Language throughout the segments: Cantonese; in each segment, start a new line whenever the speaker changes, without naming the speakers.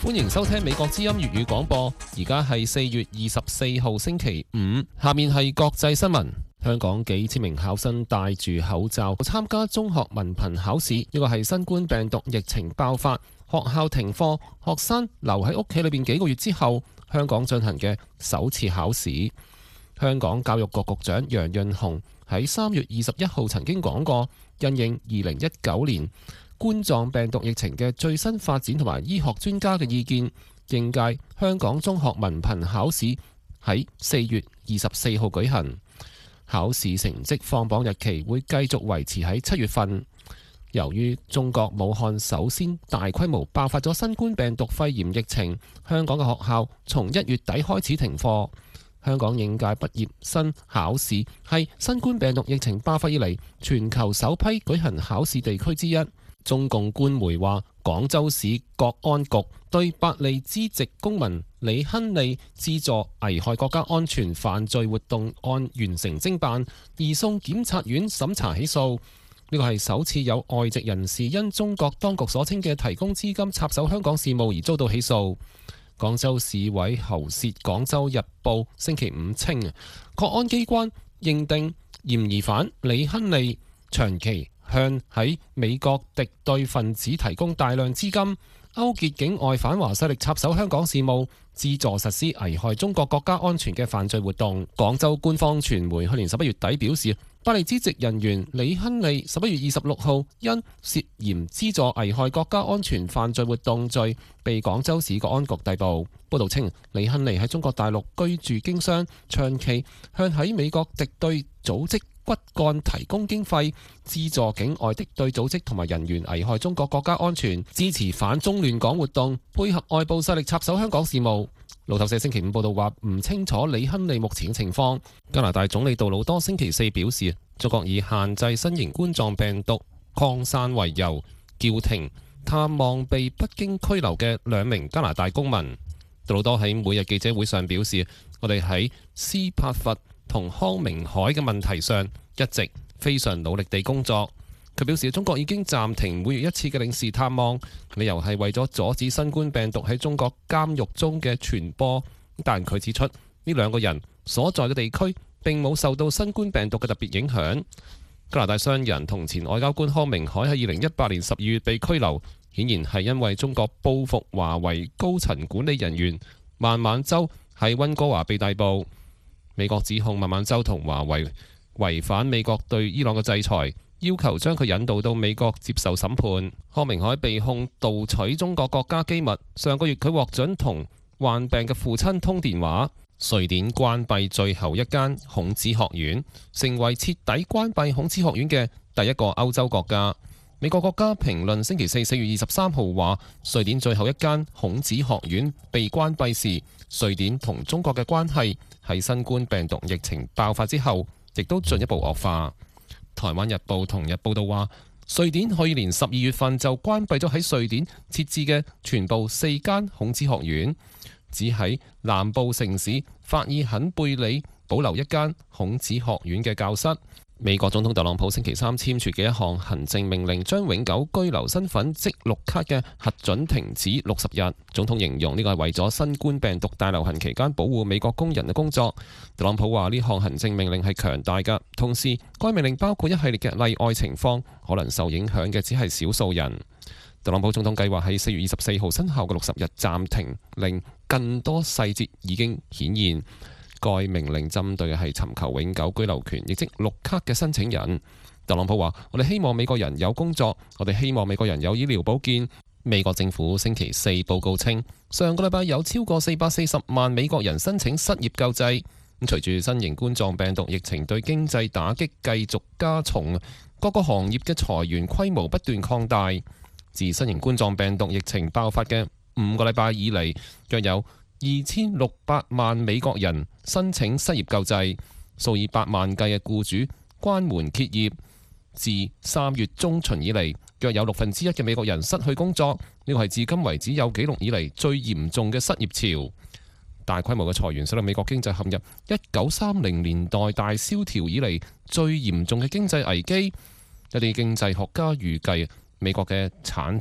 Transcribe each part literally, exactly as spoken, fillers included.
歡迎收聽美國之音粵語廣播。而家係四月二十四號星期五，下面係國際新聞。香港幾千名考生戴住口罩參加中學文憑考試，呢個係新冠病毒疫情爆發，學校停課，學生留喺屋企裏邊幾個月之後，香港進行嘅首次考試。香港教育局局長楊潤雄喺三月二十一號曾經講過，因應二零一九年冠狀病毒疫情嘅最新發展同埋醫學專家嘅意見，應屆香港中學文憑考試喺四月二十四號舉行。考試成績放榜日期會繼續維持喺七月份。由於中國武漢首先大規模爆發咗新冠病毒肺炎疫情，香港嘅學校從一月底開始停課。香港應屆畢業生考試係新冠病毒疫情爆發以嚟全球首批舉行考試地區之一。中共官媒話，廣州市國安局對百利之籍公民李亨利資助危害國家安全犯罪活動案完成偵辦，移送檢察院審查起訴。呢個係首次有外籍人士因中國當局所稱嘅提供資金插手香港事務而遭到起訴。廣州市委喉舌《廣州日報》星期五稱，國安機關認定嫌疑犯李亨利長期向喺美國敵對分子提供大量資金，勾結境外反華勢力插手香港事務，資助實施危害中國國家安全嘅犯罪活動。廣州官方傳媒去年十一月底表示，百利之籍人員李亨利十一月二十六號因涉嫌資助危害國家安全犯罪活動罪被廣州市國安局逮捕。報道稱，李亨利喺中國大陸居住經商，長期向喺美國敵對組織骨幹提供經費，資助境外敵對組織同埋人員危害中國國家安全，支持反中亂港活動，配合外部勢力插手香港事務。路透社星期五報道話，唔清楚李亨利目前嘅情況。加拿大總理杜魯多星期四表示，中國以限制新型冠狀病毒擴散為由，叫停探望被北京拘留嘅兩名加拿大公民。杜魯多喺每日記者會上表示，我哋喺斯帕佛同康明凱嘅問題上一直非常努力地工作。佢表示，中國已經暫停每月一次嘅領事探望，理由係為咗阻止新冠病毒喺中國監獄中嘅傳播。但佢指出，呢兩個人所在嘅地區並冇受到新冠病毒嘅特別影響。加拿大商人同前外交官康明凱喺二零一八年十二月被拘留，顯然係因為中國報復華為高層管理人員孟晚舟喺溫哥華被逮捕。美國指控孟晚舟同華為違反美國對伊朗嘅制裁，要求將佢引渡到美國接受審判。康明凱被控盜取中國國家機密，上個月佢獲准同患病嘅父親通電話。瑞典關閉最後一間孔子學院，成為徹底關閉孔子學院嘅第一個歐洲國家。美國國家評論星期四四月二十三號話，瑞典最後一間孔子學院被關閉時，瑞典同中國嘅關係喺新冠病毒疫情爆發之後，亦都進一步惡化。台灣日報同日報道話，瑞典去年十二月份就關閉咗喺瑞典設置嘅全部四間孔子學院，只喺南部城市法爾肯貝里保留一間孔子學院嘅教室。美國總統特朗普星期三簽署嘅一項行政命令，將永久居留身份即綠卡嘅核准停止六十日。總統形容呢個係為咗新冠病毒大流行期間保護美國工人嘅工作。特朗普話呢項行政命令係強大㗎，同時該命令包括一系列嘅例外情況，可能受影響嘅只係少數人。特朗普總統計劃喺四月二十四號生效嘅六十日暫停令，更多細節已經顯現。該命令針對嘅係尋求永久居留權，亦即綠卡嘅申請人。特朗普話：我哋希望美國人有工作，我哋希望美國人有醫療保健。美國政府星期四報告稱，上個禮拜有超過四百四十萬美國人申請失業救濟。咁隨住新型冠狀病毒疫情對經濟打擊繼續加重，各個行業嘅裁員規模不斷擴大。自新型冠狀病毒疫情爆發嘅五個禮拜以嚟，約有二千六百萬美國人申請失業救濟，數以百萬計嘅僱主關門歇業。自三月中旬以嚟，約有六分之一嘅美國人失去工作，呢個係至今為止有紀錄以嚟最嚴重嘅失業潮。大規模嘅裁員使到美國經濟陷入一九三零年代大蕭條以嚟最嚴重嘅經濟危機。一啲經濟學家預計，美國嘅產出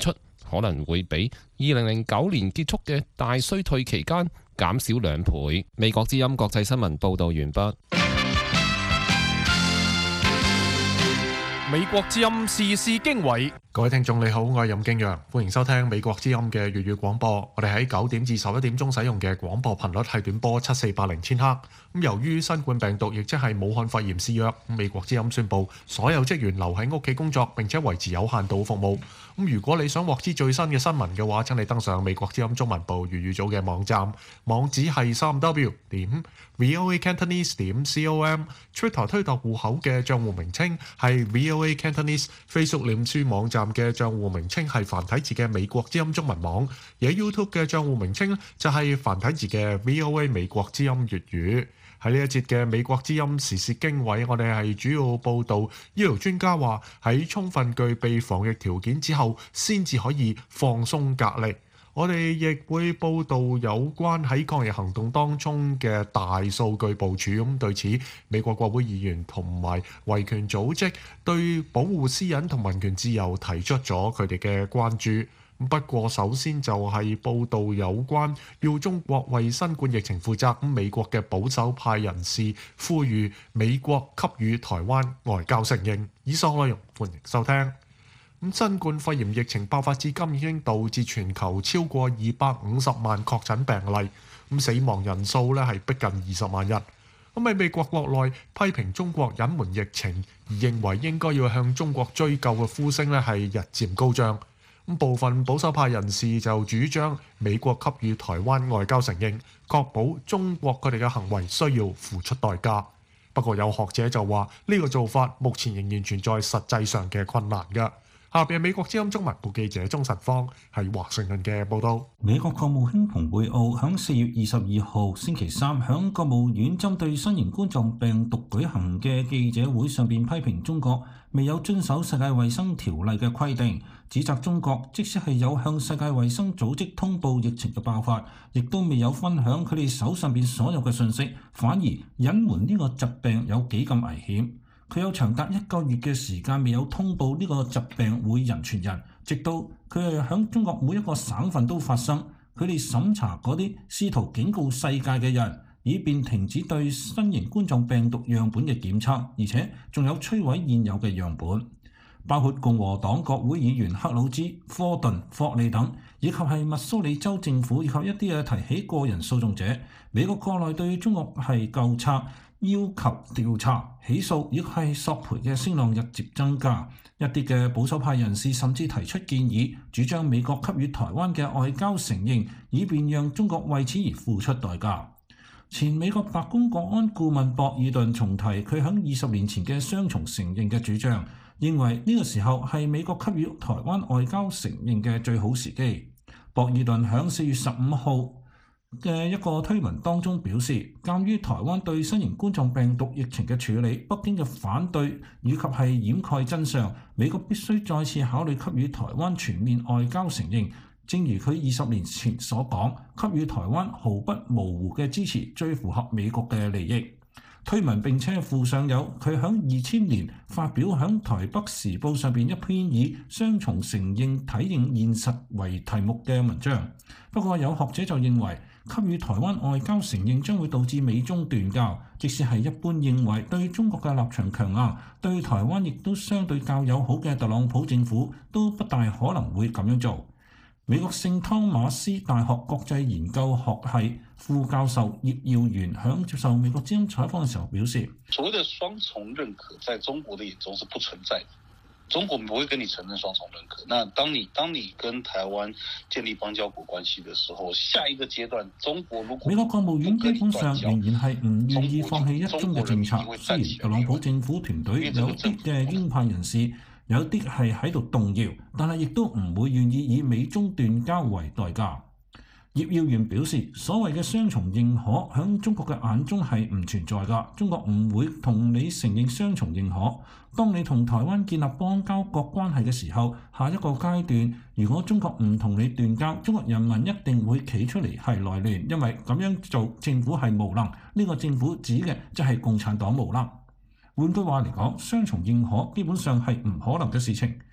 可能會比二零零九年結束嘅大衰退期間減少兩倍。美國之音國際新聞報道完畢。
美國之音時事經緯，
各位聽眾你好，我係任敬陽，歡迎收聽美國之音嘅粵語廣播。我哋喺九點至十一點鐘使用嘅廣播頻率係短波七四八零千赫。咁由於新冠病毒亦即係武漢肺炎肆虐，美國之音宣布所有職員留喺屋企工作，並且維持有限度服務。咁如果你想獲知最新嘅新聞嘅話，請你登上美國之音中文部粵語組嘅網站，網址係三 w 點 voacantonese 點 com。Twitter 推特戶口嘅賬戶名稱係 VOA Cantonese，Facebook 臉書網站嘅賬戶名稱係繁體字嘅美國之音中文網，而喺 YouTube 嘅賬戶名稱就係繁體字嘅 V O A 美國之音粵語。喺呢一節嘅美國之音時事經緯，我哋係主要報導醫療專家話喺充分具備防疫條件之後，先至可以放鬆隔離。我哋亦會報導有關喺抗疫行動當中嘅大數據部署。咁對此，美國國會議員同埋維權組織對保護私隱同民權自由提出咗佢哋嘅關注。不過首先就係報導有關要中國為新冠疫情負責，咁美國嘅保守派人士呼籲美國給予台灣外交承認。以上內容歡迎收聽。咁新冠肺炎疫情爆發至今已經導致全球超過二百五十萬確診病例，咁死亡人數咧係逼近二十萬人。咁喺美國國內批評中國隱瞞疫情，而認為應該要向中國追究嘅呼聲咧係日漸高漲。咁部分保守派人士就主張美國給予台灣外交承認，確保中國佢哋嘅行為需要付出代價。不過有學者就話呢個做法目前仍然存在實際上嘅困難㗎。下邊係美國之音中文部記者鍾實芳喺華盛頓嘅報道。
美國國務卿蓬佩奧喺四月二十二號星期三喺國務院針對新型冠狀病毒舉行嘅記者會上邊批評中國未有遵守世界衛生條例嘅規定，指責中國即使係有向世界衛生組織通報疫情嘅爆發，亦都未有分享佢哋手上邊所有嘅信息，反而隱瞞呢個疾病有幾咁危險。佢有長達一個月嘅時間未有通報呢個疾病會人傳人，直到佢係響中國每一個省份都發生，佢哋審查嗰啲試圖警告世界嘅人，以便停止對新型冠狀病毒樣本嘅檢測，而且仲有摧毀現有嘅樣本，包括共和黨國會議員克魯茲、科頓、霍利等，以及係密蘇里州政府以及一啲嘅提起個人訴訟者。美國國內對中國係究責、要求調查、起訴，亦係索賠嘅聲浪日漸增加。一啲嘅保守派人士甚至提出建議，主張美國給予台灣嘅外交承認，以便讓中國為此而付出代價。前美國白宮國安顧問博爾頓重提佢喺二十年前嘅雙重承認嘅主張，認為呢個時候係美國給予台灣外交承認嘅最好時機。博爾頓喺四月十五號嘅一個推文當中表示，鑑於台灣對新型冠狀病毒疫情嘅處理，北京嘅反對以及係掩蓋真相，美國必須再次考慮給予台灣全面外交承認。正如佢二十年前所講，給予台灣毫不模糊嘅支持，最符合美國嘅利益。推文並且附上有佢喺二千年發表喺台北時報上邊一篇以雙重承認體認現實為題目嘅文章。不過有學者就認為，給予台灣外交承認將會導致美中斷交，即使係一般認為對中國嘅立場強硬，對台灣亦都相對較友好嘅特朗普政府都不大可能會咁樣做。美國聖湯馬斯大學國際研究學系副教授葉耀元響接受美國之音採訪嘅時候表示，
所謂的雙重認可在中國的眼中是不存在的，中國不會跟你承認雙重認可。那當你當你跟台灣建立邦交國關係的時候，下一個階段中國如果
美國國務院基本上仍然係唔願意放棄一中嘅政策。雖然特朗普政府團隊有啲嘅鷹派人士有啲係喺度動搖，但係亦都唔會願意以美中斷交為代價。葉耀元表示，所謂嘅雙重認可喺中國嘅眼中係唔存在㗎，中國唔會同你承認雙重認可。當你同台灣建立邦交國關係嘅時候，下一個階段，如果中國唔同你斷交，中國人民一定會企出嚟係內亂，因為咁樣做政府係無能，呢、這個政府指嘅就係共產黨無能。換句話嚟講，雙重認可基本上係唔可能嘅事情。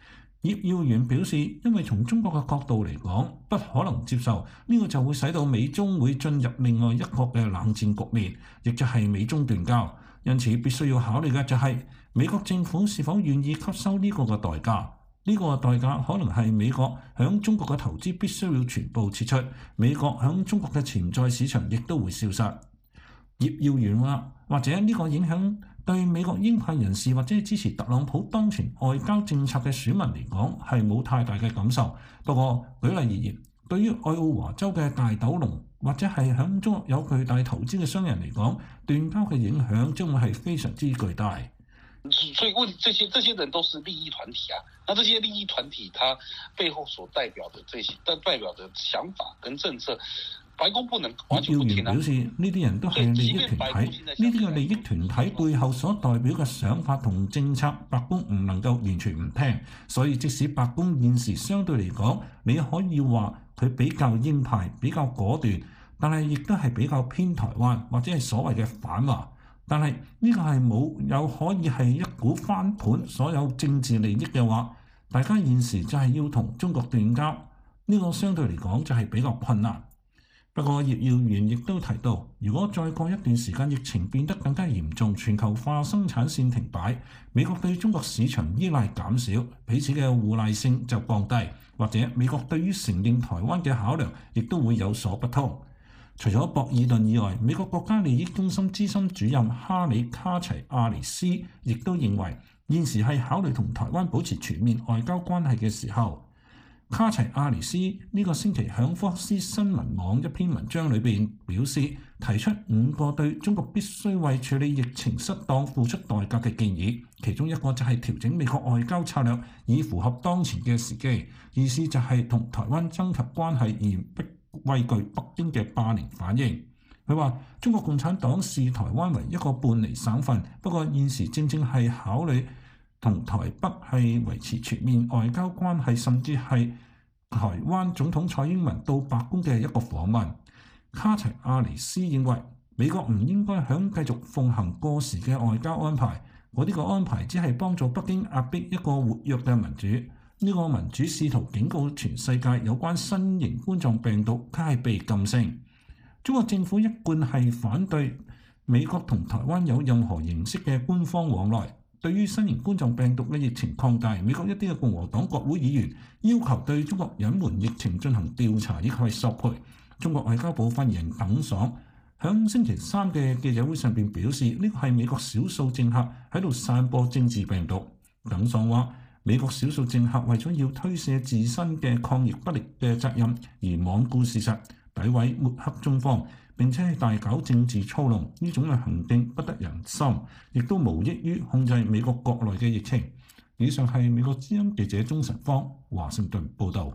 葉耀元表示，因為從中國嘅角度嚟講，不可能接受呢個就會使到美中會進入另外一個嘅冷戰局面，亦就係美中斷交。因此必須要考慮嘅就係美國政府是否願意吸收呢個嘅代價。呢個代價可能係美國響中國嘅投資必須要全部撤出，美國響中國嘅潛在市場亦都會消失。葉耀元話，或者呢個影響對美國鷹派人士或者係支持特朗普當前外交政策嘅選民嚟講係冇太大嘅感受。不過舉例而言，對於愛奧華州嘅大豆農或者係響中國有巨大投資嘅商人嚟講，斷交嘅影響將會係非常之巨大。
所以問這些這些人都是利益團體啊，那這些利益團體，他背後所代表的這些代代表的想法跟政策，白宮不能完全不聽啊。
表示呢啲人都係利益團體，呢啲嘅利益團體背後所代表嘅想法同政策，白宮唔能夠完全唔聽。所以即使白宮現時相對嚟講，你可以話佢比較鷹派、比較果斷，但係亦都係比較偏台灣或者係所謂嘅反華。但係呢個係冇有可以係一股翻盤所有政治利益嘅話，大家現時就係要同中國斷交，呢個相對嚟講就係比較困難。不過葉耀元亦都提到，如果再過一段時間疫情變得更加嚴重，全球化生產線停擺，美國對中國市場依賴減少，彼此嘅互賴性就降低，或者美國對於承認台灣嘅考量亦都會有所不同。除咗博爾頓以外，美國國家利益中心資深主任哈里卡齊亞尼斯亦都認為，現時係考慮同台灣保持全面外交關係嘅時候。卡齊亞尼斯呢個星期響福克斯新聞網一篇文章裏邊表示，提出五個對中國必須為處理疫情失當付出代價嘅建議，其中一個就係調整美國外交策略，以符合當前嘅時機，意思就係同台灣增強關係而不畏懼北京嘅霸凌反應。佢話中國共產黨視台灣為一個半離省份，不過現時正正係考慮同台北係維持全面外交關係，甚至係台灣總統蔡英文到白宮嘅一個訪問。卡齊亞尼斯認為美國唔應該響繼續奉行過時嘅外交安排，嗰啲個安排只係幫助北京壓迫一個活躍嘅民主。呢個民主試圖警告全世界有關新型冠狀病毒，佢係被禁聲。中國政府一貫係反對美國同台灣有任何形式嘅官方往來。對於新型冠狀病毒嘅疫情擴大，美國一啲嘅共和黨國會議員要求對中國隱瞞疫情進行調查，以及係索賠。中國外交部發言人耿爽響星期三嘅記者會上邊表示，呢個係美國少數政客喺度散播政治病毒。耿爽話，美國少數政客為咗要推卸自身嘅抗疫不力嘅責任而罔顧事實，詆毀抹黑中方，並且係大搞政治操弄，呢種嘅行徑不得人心，亦都無益於控制美國國內嘅疫情。以上係美國之音記者鍾晨芳華盛頓報導。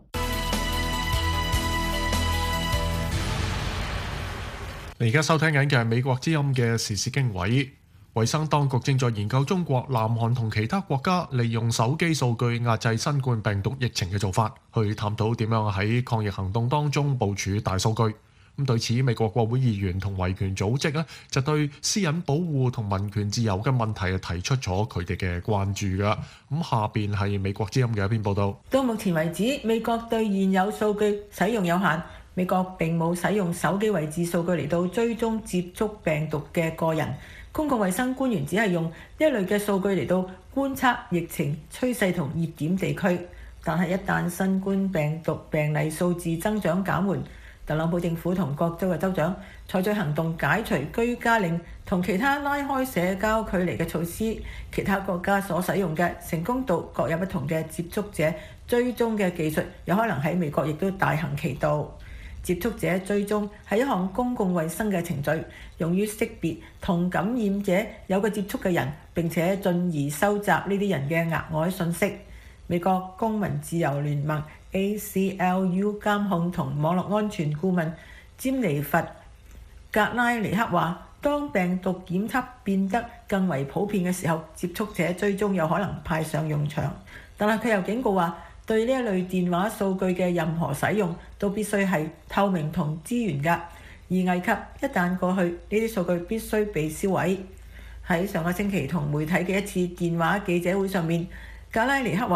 你而家收聽緊嘅係美國之音嘅時事經緯。衛生當局正在研究中國、南韓同其他國家利用手機數據壓制新冠病毒疫情嘅做法，去探討點樣喺抗疫行動當中部署大數據。咁對此，美國國會議員同維權組織咧，就對私隱保護同民權自由嘅問題提出咗佢哋嘅關注㗎。咁下邊係美國之音嘅一篇報導。
到目前為止，美國對現有數據使用有限。美國並冇使用手機位置數據嚟到追蹤接觸病毒嘅個人。公共衛生官員只係用一類嘅數據嚟到觀察疫情趨勢同熱點地區。但係一旦新冠病毒病例數字增長減緩，特朗普政府同各州嘅州長採取行動解除居家令同其他拉開社交距離嘅措施。其他國家所使用嘅成功度各有不同嘅接觸者追蹤嘅技術，有可能喺美國亦都大行其道。接觸者追蹤係一項公共衛生嘅程序，用於識別同感染者有個接觸嘅人，並且進而收集呢啲人嘅額外信息。美國公民自由聯盟 A C L U 監控同網絡安全顧問詹尼弗格拉尼克話，當病毒檢測變得更為普遍嘅時候，接觸者追蹤有可能派上用場。但係佢又警告話，對呢一類電話數據嘅任何使用都必須係透明同資源㗎，而危及一旦過去，呢啲數據必須被銷毀。喺上個星期同媒體嘅一次電話記者會上面，格拉尼克話，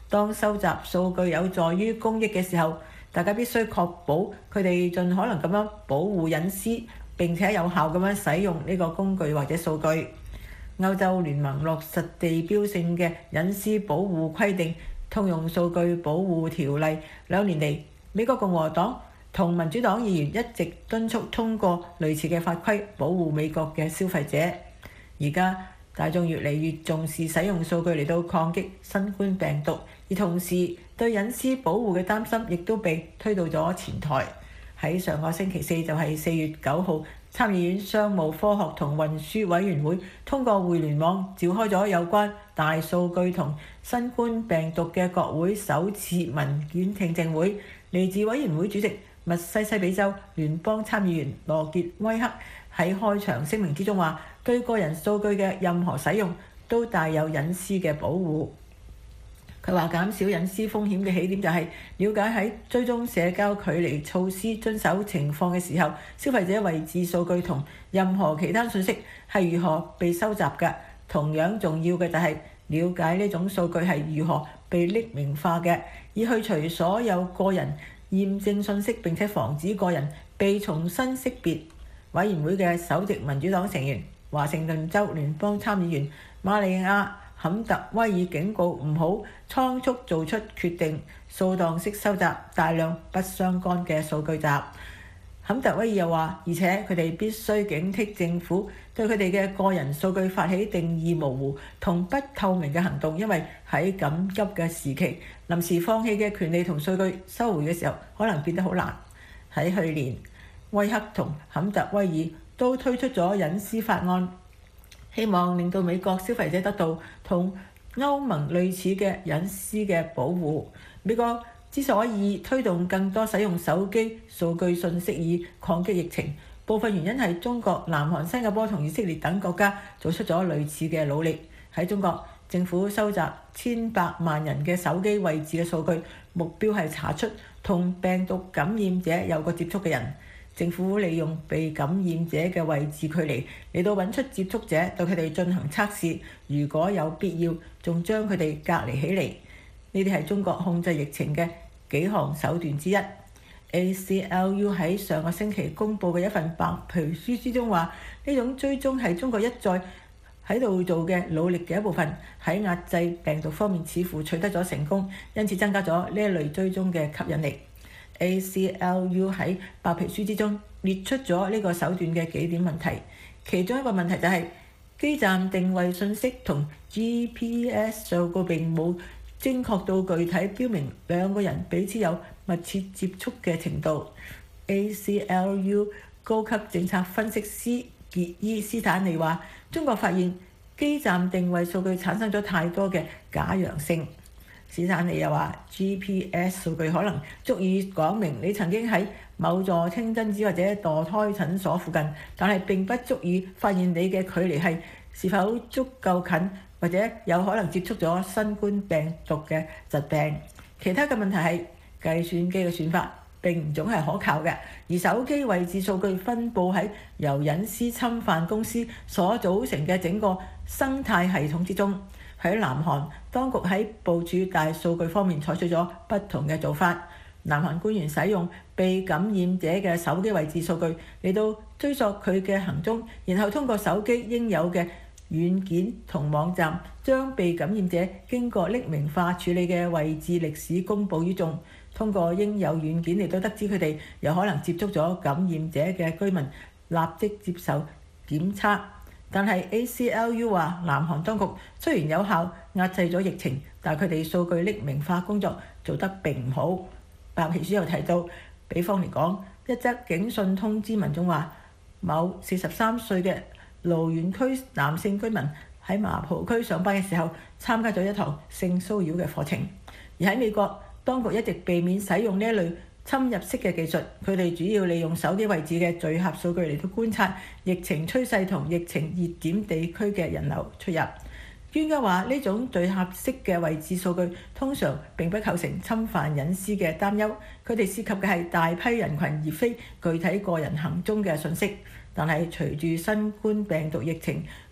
當收集數據有助於公益嘅時候，大家必須確保佢哋盡可能咁樣保護隱私，並且有效咁樣使用呢個工具或者數據。歐洲聯盟落實地標性嘅隱私保護規定通用數據保護條例，兩年嚟，美國共和黨同民主黨議員一直敦促通過類似嘅法規，保護美國嘅消費者。而家大眾越嚟越重視使用數據嚟到抗擊新冠病毒，而同時對隱私保護嘅擔心亦都被推到咗前台。喺上個星期四，就係四月九號，參議院商務科學同運輸委員會通過互聯網召開咗有關大數據同新冠病毒嘅國會首次文件聽證會。嚟自委員會主席密西西比州聯邦參議員羅傑威克喺開場聲明之中話，對個人數據嘅任何使用都帶有隱私嘅保護。佢話減少隱私風險嘅起點就係了解喺追蹤社交距離措施遵守情況嘅時候，消費者位置數據同任何其他信息係如何被收集嘅。同樣重要嘅就係了解呢種數據係如何被匿名化嘅，以去除所有個人驗證信息，並且防止個人被重新識別。委員會嘅首席民主黨成員華盛頓州聯邦參議員瑪利亞坎特威爾警告唔好倉促做出決定，掃蕩式收集大量不相干嘅數據集。坎特威爾又話，而且佢哋必須警惕政府對佢哋嘅個人數據發起定義模糊同不透明嘅行動，因為喺緊急嘅時期，臨時放棄嘅權利同數據收回嘅時候，可能變得好難。喺去年，威克同坎特威爾都推出咗隱私法案，希望令到美國消費者得到同歐盟類似嘅隱私嘅保護。美國之所以推動更多使用手機數據信息以抗擊疫情，部分原因係中國、南韓、新加坡同以色列等國家做出咗類似嘅努力。喺中國，政府收集千百萬人嘅手機位置嘅數據，目標係查出同病毒感染者有過接觸嘅人。政府利用被感染者嘅位置距離嚟到揾出接觸者，對佢哋進行測試，如果有必要，仲將佢哋隔離起嚟。呢啲係中國控制疫情嘅幾項手段之一。A C L U 喺上個星期公佈嘅一份白皮書之中話，呢種追蹤係中國一再喺度做嘅努力嘅一部分，喺壓制病毒方面似乎取得咗成功，因此增加咗呢一類追蹤嘅吸引力。A C L U 喺白皮書之中列出咗呢個手段嘅幾點問題，其中一個問題就係、是、基站定位信息同 G P S 數據並冇精確到具體標明兩個人彼此有密切接觸嘅程度。A C L U 高級政策分析師傑伊斯坦利話：中國發現基站定位數據產生咗太多嘅假陽性。斯坦利又話 G P S 數據可能足以講明你曾經喺某座清真寺或者墮胎診所附近，但係並不足以發現你嘅距離係是否足夠近，或者有可能接觸咗新冠病毒嘅疾病。其他嘅問題係計算機嘅算法並唔總係可靠嘅，而手機位置數據分佈喺由隱私侵犯公司所組成嘅整個生態系統之中。喺南韓，當局喺部署大數據方面採取咗不同嘅做法。南韓官員使用被感染者嘅手機位置數據嚟到追溯佢嘅行蹤，然後通過手機應有嘅軟件同網站，將被感染者經過匿名化處理嘅位置歷史公佈於眾。通過應有軟件嚟到得知佢哋有可能接觸咗感染者嘅居民，立即接受檢測。但係 A C L U 話，南韓當局雖然有效壓制咗疫情，但係佢哋數據匿名化工作做得並唔好。白皮書又提到，比方嚟講，一則警訊通知民眾話，某四十三歲嘅蘆原區男性居民喺麻浦區上班嘅時候參加咗一堂性騷擾嘅課程。而喺美國，當局一直避免使用呢一類侵入式嘅技術，佢哋主要利用手機位置嘅聚合數據嚟到觀察疫情趨勢同疫情熱點地區嘅人流出入。專家話，呢種聚合式嘅位置數據通常並不構成侵犯隱私嘅擔憂，佢哋涉及嘅係大批人群而非具體個人行蹤嘅信息。但係隨住新冠病毒疫情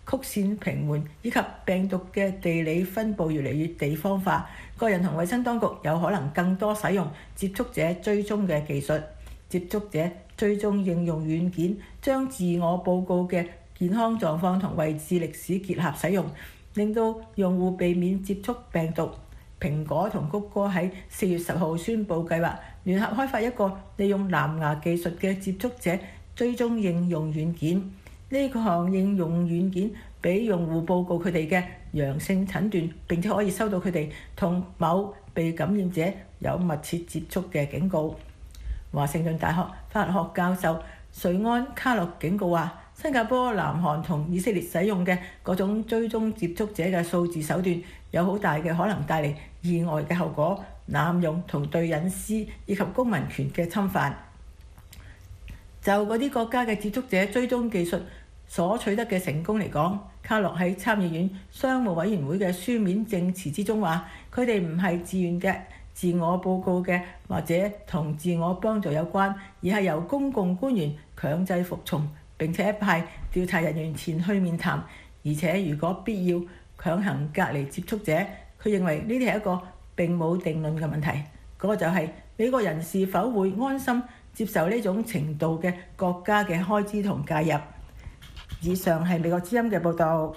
曲線平緩以及病毒嘅地理分佈越嚟越地方化，個人同衛生當局有可能更多使用接觸者追蹤嘅技術。接觸者追蹤應用軟件將自我報告嘅健康狀況同位置歷史結合使用，令到用戶避免接觸病毒。蘋果同谷歌喺四月十號宣布計劃聯合開發一個利用藍牙技術嘅接觸者追蹤應用軟件。呢個項應用軟件俾用戶報告佢哋嘅陽性診斷，並且可以收到佢哋同某被感染者有密切接觸嘅警告。華盛頓大學法學教授瑞安卡洛警告話，新加坡、南韓同以色列使用嘅嗰種追蹤接觸者嘅數字手段，有好大嘅可能帶嚟意外嘅後果、濫用同對隱私以及公民權嘅侵犯。就嗰啲國家嘅接觸者追蹤技術所取得嘅成功嚟講，卡洛喺參議院商務委員會嘅書面證詞之中話，佢哋唔係自願嘅、自我報告嘅或者同自我幫助有關，而係由公共官員強制服從，並且派調查人員前去面談，而且如果必要強行隔離接觸者。佢認為呢啲係一個並冇定論嘅問題，嗰、那個就係美國人是否會安心接受呢種程度嘅國家嘅開支同介入。以上係美國之音嘅報導。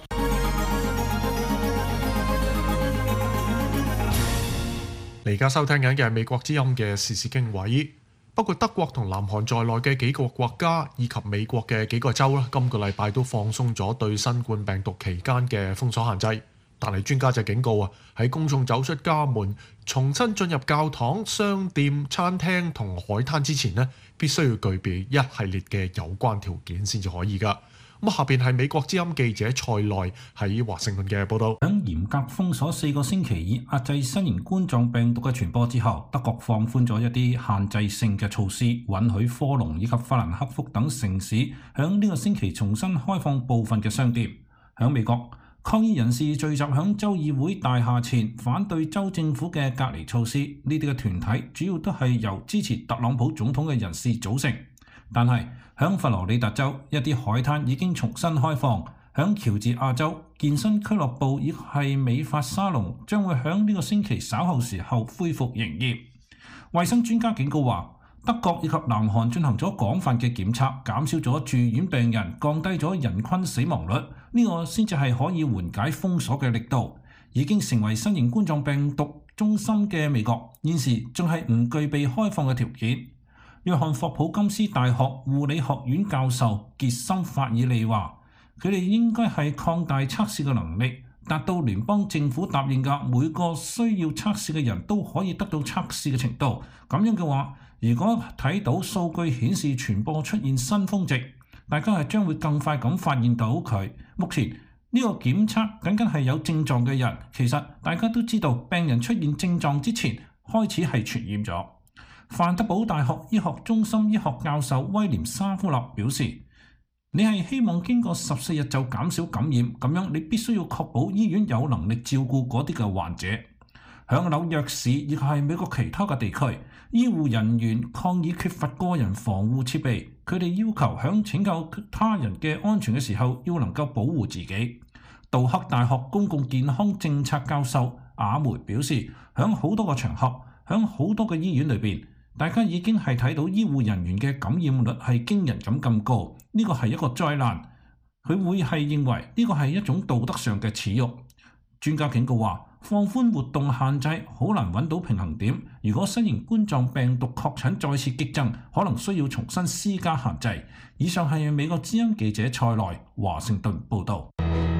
你而家收聽緊嘅係美國之音嘅時事經緯，包括德國同南韓在內嘅幾個國家以及美國嘅幾個州啦，今個禮拜都放鬆咗對新冠病毒期間嘅封鎖限制。但係專家就警告啊，喺公眾走出家門、重新進入教堂、商店、餐廳同海灘之前呢，必須要具備一系列嘅有關條件先至可以㗎。咁下邊係美國之音記者蔡內喺華盛頓嘅報導。
喺嚴格封鎖四個星期以壓制新型冠狀病毒嘅傳播之後，德國放寬咗一啲限制性嘅措施，允許科隆以及法蘭克福等城市喺呢個星期重新開放部分嘅商店。喺美國，抗議人士聚集響州議會大廈前，反對州政府嘅隔離措施。呢啲嘅團體主要都係由支持特朗普總統嘅人士組成。但係響佛羅里達州，一啲海灘已經重新開放。響喬治亞州，健身俱樂部亦係美髮沙龍將會響呢個星期稍後時候恢復營業。衛生專家警告話，德國以及南韓進行咗廣泛嘅檢測，減少咗住院病人，降低咗人均死亡率。呢個先至係可以緩解封鎖嘅力度。已經成為新型冠狀病毒中心嘅美國，現時仲係唔具備開放嘅條件。約翰霍普金斯大學護理學院教授傑森法爾利話，佢哋應該係擴大測試嘅能力，達到聯邦政府答應嘅每個需要測試嘅人都可以得到測試嘅程度。咁樣嘅話，如果睇到數據顯示傳播出現新峰值，大家係將會更快咁發現到佢。目前呢個檢測僅僅係有症狀嘅人，其實大家都知道病人出現症狀之前開始係傳染咗。范德堡大學醫學中心醫學教授威廉沙夫勒表示，你係希望經過十四日就減少感染，咁樣你必須要確保醫院有能力照顧嗰啲嘅患者。響紐約市亦係美國其他嘅地區，醫護人員抗議缺乏個人防護設備，佢哋要求響拯救他人嘅安全嘅時候要能夠保護自己。杜克大學公共健康政策教授阿梅表示，響好多個場合，響好多個醫院裏邊，大家已經係睇到醫護人員嘅感染率係驚人咁咁高，呢個係一個災難。佢會係認為呢個係一種道德上嘅恥辱。專家警告話，放寬活動限制好難揾到平衡點。如果新型冠狀病毒確診再次激增，可能需要重新施加限制。以上係美國之音記者蔡內華盛頓報導。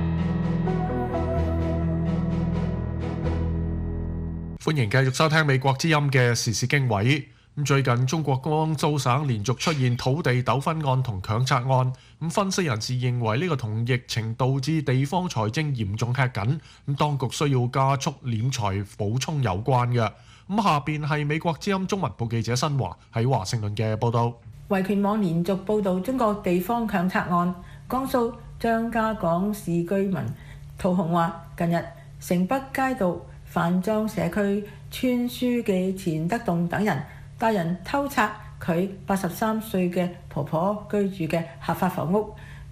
歡迎繼續收聽美國之音嘅時事經緯。咁最近中國江蘇省連續出現土地糾紛案同強拆案，咁分析人士認為呢個同疫情導致地方財政嚴重吃緊，咁當局需要加速斂財補充有關嘅。咁下邊係美國之音中文部記者新華喺華盛頓嘅報導。
維權網連續報導中國地方強拆案，江蘇張家港市居民陶雄話，近日城北街道范莊社區村書記錢德棟等人帶人偷拆佢八十三歲嘅婆婆居住嘅合法房屋，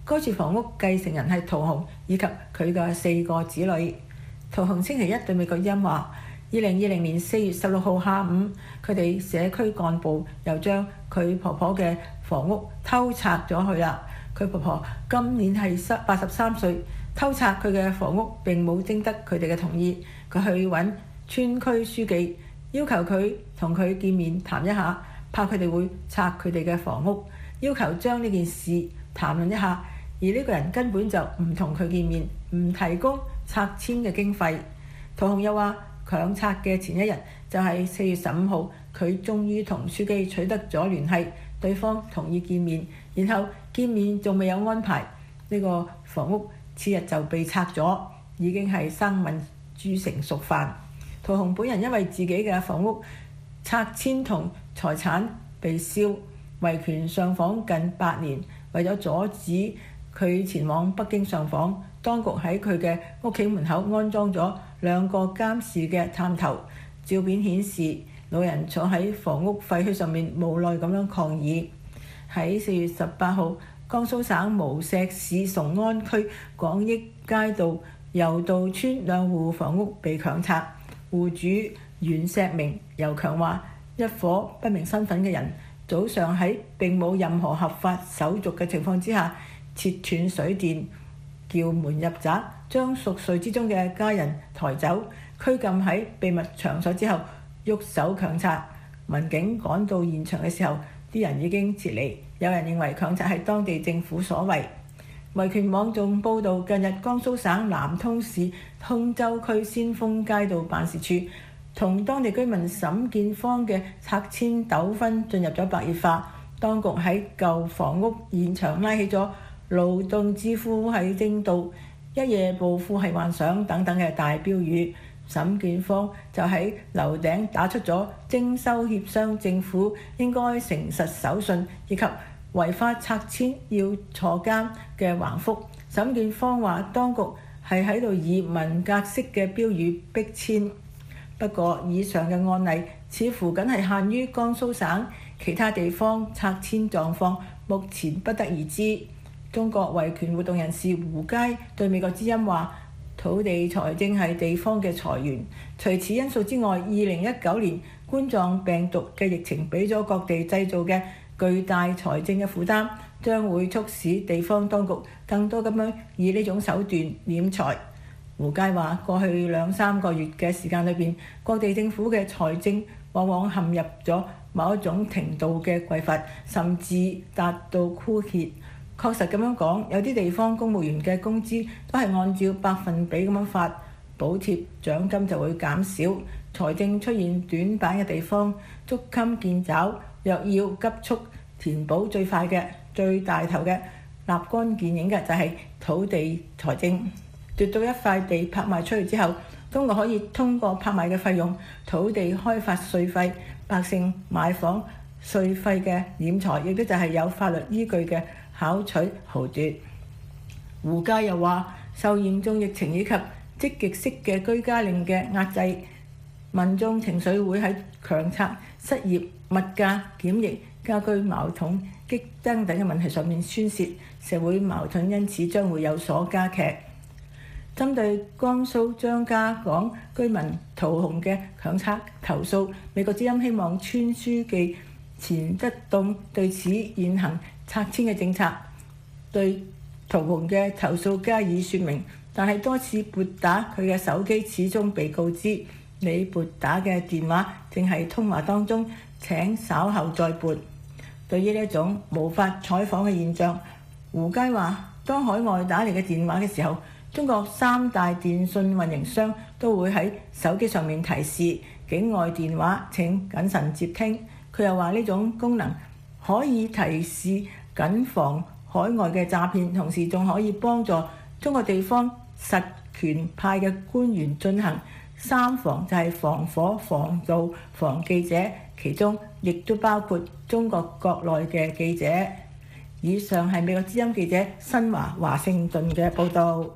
該處房屋繼承人係陶雄以及佢嘅四個子女。陶雄星期一對美國之音話：二零二零年四月十六號下午，佢哋社區幹部又將佢婆婆嘅房屋偷拆咗去啦。佢婆婆今年係八十三歲，偷拆佢嘅房屋並冇徵得佢哋嘅同意。佢去揾村區書記，要求佢同佢見面談一下，怕佢哋會拆佢哋嘅房屋，要求將呢件事談論一下。而呢個人根本就唔同佢見面，唔提供拆遷嘅經費。陶雄又話，強拆嘅前一日就係四月十五號，佢終於同書記取得咗聯繫，對方同意見面，然後見面仲未有安排，呢個房屋次日就被拆咗，已經係生米煮成熟飯。陶雄本人因為自己嘅房屋拆遷同財產被燒，維權上訪近八年，為咗阻止佢前往北京上訪，當局喺佢嘅屋企門口安裝咗兩個監視嘅探頭。照片顯示，老人坐喺房屋廢墟上面，無奈咁樣抗議。喺四月十八號，江蘇省無錫市崇安區廣益街道柔道村兩戶房屋被強拆，戶主袁錫明尤強話：一夥不明身份嘅人早上喺並冇任何合法手續嘅情況之下，切斷水電、撬門入宅，將熟睡之中嘅家人抬走，拘禁喺秘密場所之後，喐手強拆。民警趕到現場嘅時候，啲人已經撤離。有人認為強拆係當地政府所為。維權網仲報導，近日江蘇省南通市通州區先鋒街道辦事處同當地居民沈建芳嘅拆遷糾紛進入咗白熱化。當局喺舊房屋現場拉起咗勞動之父係正道、一夜暴富係幻想等等嘅大標語。沈建芳就喺樓頂打出咗徵收協商政府應該誠實守信以及違法拆遷要坐監嘅橫幅。沈建芳話當局係喺度以文革式嘅標語逼遷。不過以上嘅案例似乎僅係限於江蘇省，其他地方拆遷狀況目前不得而知。中國維權活動人士胡佳對美國之音話：土地財政係地方嘅財源。除此因素之外，二零一九年冠狀病毒嘅疫情俾咗各地製造嘅巨大財政嘅負擔，將會促使地方當局更多咁樣以呢種手段斂財。胡佳話：過去兩三個月嘅時間裏邊，各地政府嘅財政往往陷入咗某一種程度嘅匱乏，甚至達到枯竭。確實咁樣講，有啲地方公務員嘅工資都係按照百分比咁樣發，補貼獎金就會減少。財政出現短板嘅地方，捉襟見肘。若要急速填補，最快嘅、最大頭嘅、立竿見影嘅就係土地財政。奪到一塊地拍賣出去之後，中國可以通過拍賣嘅費用、土地開發稅費、百姓買房稅費嘅斂財，亦都就係有法律依據嘅巧取豪奪。胡佳又話：受嚴重疫情以及積極式嘅居家令嘅壓制，民眾情緒會喺強拆、失業、物價、檢疫、家居矛盾激增等嘅問題上面宣泄，社會矛盾因此將會有所加劇。針對江蘇張家港居民陶雄嘅強拆投訴，美國之音希望村書記錢德棟對此現行拆遷嘅政策對陶雄嘅投訴加以說明，但係多次撥打佢嘅手機，始終被告知你撥打嘅電話正係通話當中，請稍後再撥。對於呢一種無法採訪嘅現象，胡佳話：當海外打嚟嘅電話嘅時候，中國三大電信運營商都會喺手機上面提示境外電話請謹慎接聽。佢又話呢種功能可以提示謹防海外嘅詐騙，同時仲可以幫助中國地方實權派嘅官員進行三防，就係防火、防盜、防記者，其中亦都包括中國國內嘅記者。以上係美國之音記者新華華盛頓嘅報導。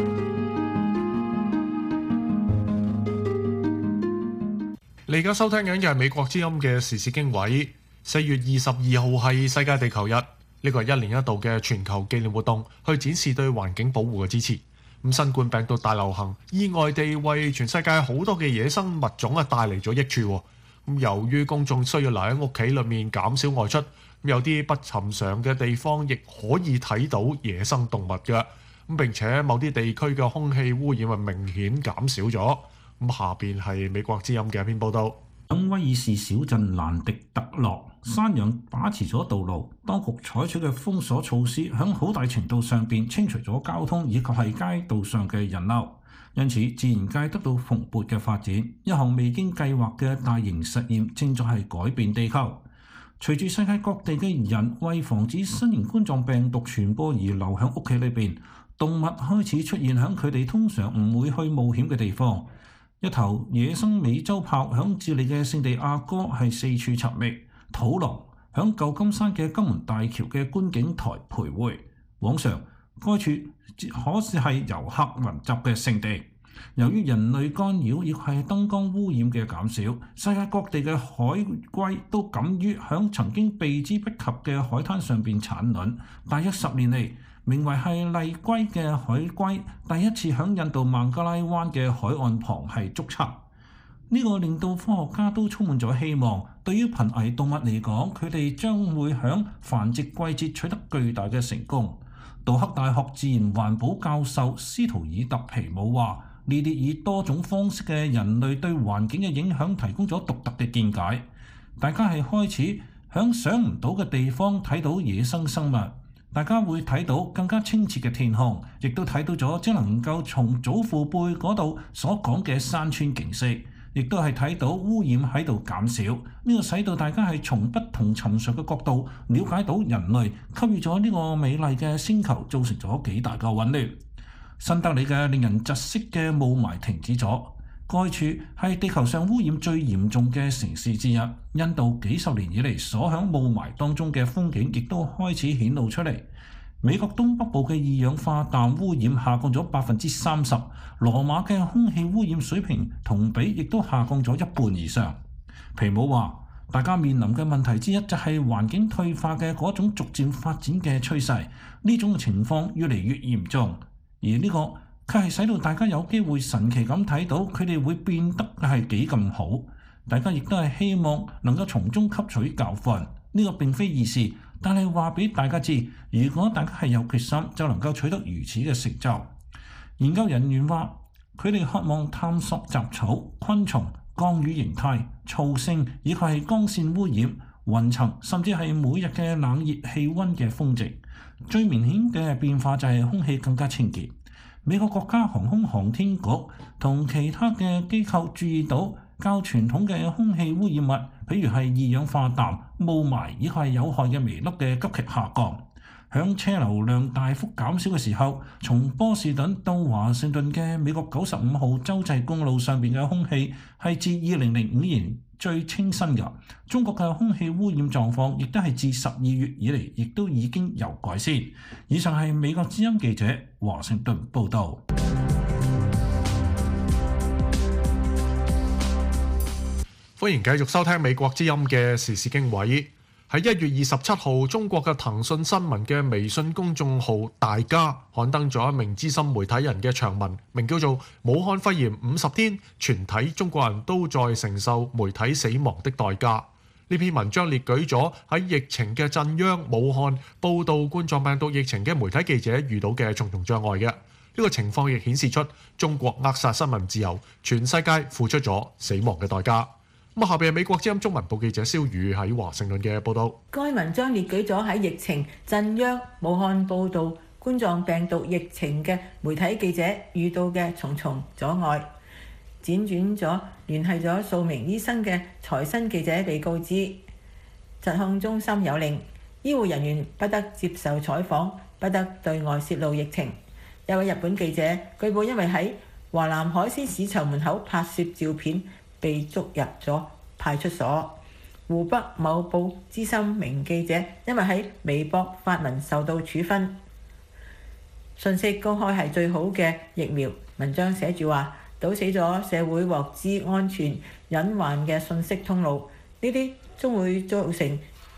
你而家收聽緊嘅係美國之音嘅時事經緯。四月二十二號係世界地球日， 呢個係一年一度嘅全球紀念活動，去展示對環境保護嘅支持。咁新冠病毒大流行意外地為全世界好多嘅野生物種啊帶嚟咗益處。咁由於公眾需要留喺屋企裏面減少外出，咁有啲不尋常嘅地方亦可以睇到野生動物嘅。咁並且某啲地區嘅空氣污染係明顯減少咗。咁下邊係美國之音嘅一篇報導。
響威爾士小鎮蘭迪特洛，山羊把持咗道路，當局採取嘅封鎖措施響好大程度上邊清除咗交通以及係街道上嘅人流，因此自然界得到蓬勃嘅發展。一項未經計劃嘅大型實驗正在係改變地球。隨住世界各地嘅人為防止新型冠狀病毒傳播而留喺屋企裏邊，動物開始出現響佢哋通常唔會去冒險嘅地方。一頭野生美洲豹響智利嘅聖地亞哥係四處尋覓，土狼響舊金山嘅金門大橋嘅觀景台徘徊。往常該處可是係遊客雲集嘅聖地，由於人類干擾亦係燈光污染嘅減少，世界各地嘅海龜都敢於響曾經避之不及嘅海灘上邊產卵。大約十年嚟，名為係麗龜嘅海龜第一次響印度孟加拉灣嘅海岸旁係捉測，呢、這個令到科學家都充滿咗希望。對於瀕危動物嚟講，佢哋將會響繁殖季節取得巨大嘅成功。杜克大學自然環保教授斯圖爾特皮姆話：呢啲以多種方式嘅人類對環境嘅影響提供咗獨特嘅見解。大家係開始響想唔到嘅地方睇到野生生物。大家會睇到更加清澈嘅天空，亦都睇到咗只能夠從祖父輩嗰度所講嘅山川景色，亦都係睇到污染喺度減少。呢個使到大家係從不同尋常嘅角度了解到人類給予咗呢個美麗嘅星球造成咗幾大嘅混亂。新德里嘅令人窒息嘅霧霾停止咗。該處係地球上污染最嚴重嘅城市之一。印度幾十年以嚟所響霧霾當中嘅風景，亦都開始顯露出嚟。美國東北部嘅二氧化氮污染下降咗百分之三十，羅馬嘅空氣污染水平同比亦都下降咗一半以上。皮姆話：大家面臨嘅問題之一就係環境退化嘅嗰種逐漸發展嘅趨勢，呢種情況越嚟越嚴重，而呢、這個佢係使到大家有機會神奇咁睇到佢哋會變得係幾咁好。大家亦都係希望能夠從中吸取教訓。呢個並非易事，但係話俾大家知，如果大家係有決心，就能夠取得如此嘅成就。研究人員話，佢哋渴望探索雜草、昆蟲、降雨形態、噪聲，以及係光線污染、雲層，甚至係每日嘅冷熱氣溫嘅峰值。最明顯嘅變化就係空氣更加清潔。美國國家航空航天局同其他嘅機構注意到，較傳統嘅空氣污染物，譬如係二氧化氮、霧霾以及係有害嘅微粒嘅急劇下降。響車流量大幅減少嘅時候，從波士頓到華盛頓嘅美國九十五號州際公路上邊嘅空氣係自二零零五年最清新嘅。中國嘅空氣污染狀況亦都係自十二月以嚟，亦都已經有改善。以上係美國之音記者華盛頓報導。
歡迎繼續收聽美國之音嘅時事經緯。喺一月二十七號，中國嘅騰訊新聞嘅微信公眾號大家刊登咗一名資深媒體人嘅長文，名叫做《武漢肺炎五十天，全體中國人都在承受媒體死亡的代價》。呢篇文章列舉咗喺疫情嘅震央武漢報導冠狀病毒疫情嘅媒體記者遇到嘅重重障礙嘅。呢個情況亦顯示出中國扼殺新聞自由，全世界付出咗死亡嘅代價。咁下邊係美國之音中文部記者蕭宇喺華盛頓嘅報導。
該文章列舉咗喺疫情震央武漢報導冠狀病毒疫情嘅媒體記者遇到嘅重重阻礙，輾轉咗聯繫咗數名醫生嘅財新記者被告知，疾控中心有令，醫護人員不得接受採訪，不得對外泄露疫情。有位日本記者據報因為喺華南海鮮市場門口拍攝照片，被捉入咗派出所。湖北某報資深名記者因為喺微博發文受到處分。信息公開係最好嘅疫苗，文章寫住話，堵死咗社會獲知安全隱患嘅信息通路，呢啲將會造成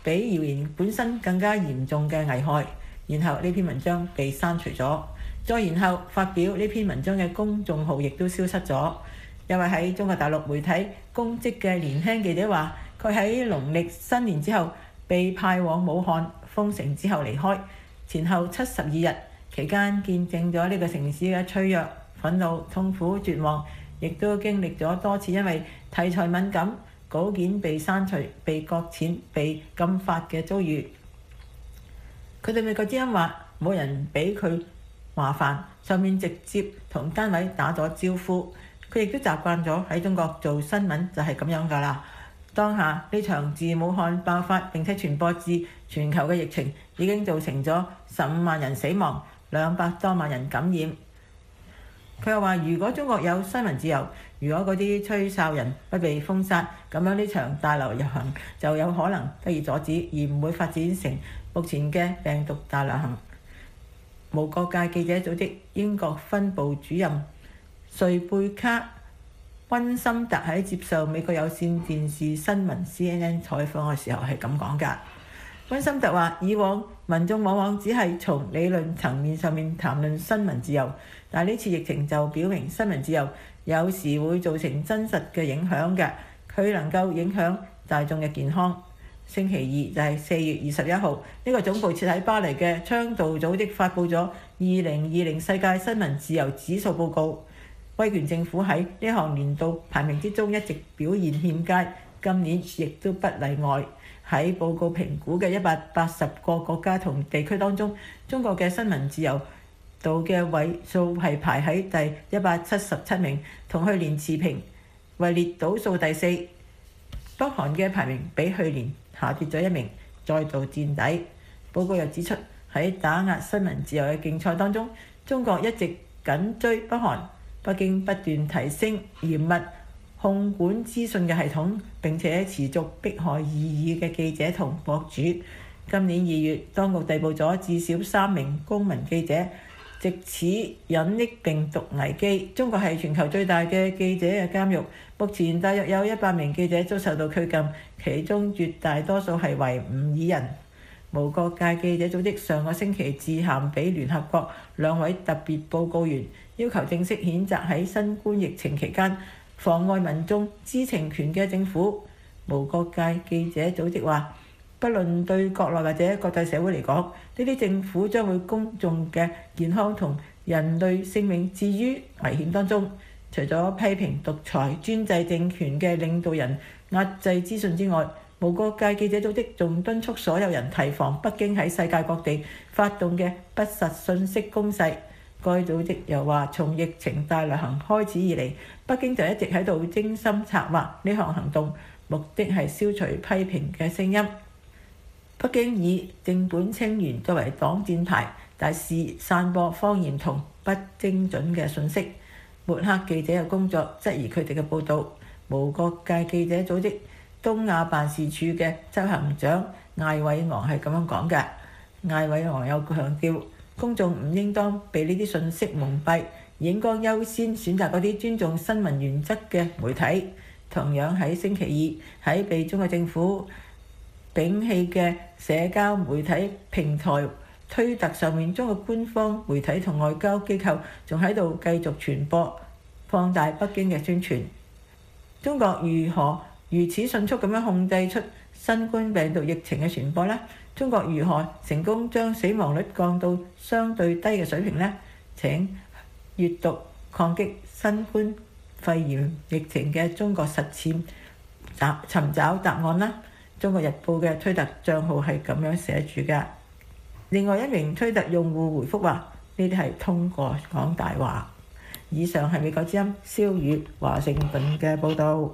比謠言本身更加嚴重嘅危害。然後呢篇文章被刪除咗，再然後發表呢篇文章嘅公眾號亦都消失咗。一位喺中國大陸媒體公職嘅年輕記者話，佢喺農曆新年之後被派往武漢封城之後離開，前後七十二日期間見證咗呢個城市嘅脆弱、憤怒、痛苦、絕望，亦都經歷咗多次因為題材敏感、稿件被刪除、被擱淺、被禁發嘅遭遇。佢對美國之音話，冇人俾佢麻煩，上面直接同單位打咗招呼。佢亦都習慣咗喺中國做新聞就係咁樣㗎啦。當下呢場自武漢爆發並且傳播至全球嘅疫情，已經造成咗十五萬人死亡，兩百多萬人感染。佢又話，如果中國有新聞自由，如果嗰啲吹哨人不被封殺，咁樣呢場大流行就有可能得以阻止，而唔會發展成目前嘅病毒大流行。無國界記者組織英國分部主任瑞貝卡溫森特喺接受美國有線電視新聞 C N N 採訪嘅時候係咁講㗎。溫森特話：以往民眾往往只係從理論層面上面談論新聞自由，但係呢次疫情就表明新聞自由有時會造成真實嘅影響嘅，佢能夠影響大眾嘅健康。星期二就係四月二十一號，呢個總部設喺巴黎嘅倡導組織發布咗二零二零世界新聞自由指數報告。威權政府喺呢項年度排名之中一直表現欠佳，今年亦都不例外。喺報告評估嘅一百八十個國家同地區當中，中國嘅新聞自由度嘅位數係排喺第一百七十七名，同去年持平，位列倒數第四。北韓嘅排名比去年下跌咗一名，再度墊底。報告又指出，喺打壓新聞自由嘅競賽當中，中國一直緊追北韓，北京不斷提升嚴密控管資訊嘅系統，並且持續迫害異議嘅記者同博主。今年二月，當局逮捕咗至少三名公民記者，藉此隱匿病毒危機。中國係全球最大嘅記者嘅監獄，目前大約有一百名記者遭受到拘禁，其中絕大多數係維吾爾人。無國界記者組織上個星期致函俾聯合國兩位特別報告員，要求正式譴責喺新冠疫情期間妨礙民眾知情權嘅政府。無國界記者組織話，不論對國內或者國際社會嚟講，呢啲政府將會公眾嘅健康同人類性命置於危險當中。除咗批評獨裁專制政權嘅領導人壓制資訊之外，無國界記者組織仲敦促所有人提防北京喺世界各地發動嘅不實信息攻勢。該組織又話，從疫情大流行開始以嚟，北京就一直喺度精心策劃呢項行動，目的係消除批評嘅聲音。北京以正本清源作為擋箭牌，大肆散播謊言同不精準嘅信息，抹黑記者嘅工作，質疑佢哋嘅報導。無國界記者組織東亞辦事處嘅執行長艾偉昂係咁樣講嘅。艾偉昂有強調，公眾唔應當被呢啲信息蒙蔽，應該優先選擇嗰啲尊重新聞原則嘅媒體。同樣喺星期二，喺被中國政府摒棄嘅社交媒體平台推特上面，中國官方媒體同外交機構仲喺度繼續傳播、放大北京嘅宣傳。中國如何如此迅速咁樣控制出新冠病毒疫情嘅傳播呢？中國如何成功將死亡率降到相對低嘅水平呢？請閱讀抗擊新冠肺炎疫情嘅中國實踐，找尋找答案啦！中國日報嘅推特帳號係咁樣寫住㗎。另外一名推特用戶回覆話：呢啲係通過講大話。以上係美國之音蕭宇華盛頓嘅報導。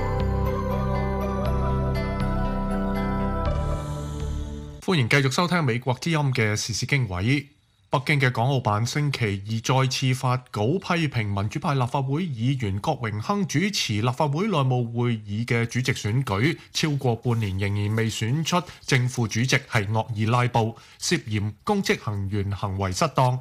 歡迎繼續收聽美國之音嘅時事經緯。北京嘅港澳辦星期二再次發稿批評民主派立法會議員郭榮鏗主持立法會內務會議嘅主席選舉超過半年仍然未選出正副主席係惡意拉布，涉嫌公職行員行為失當。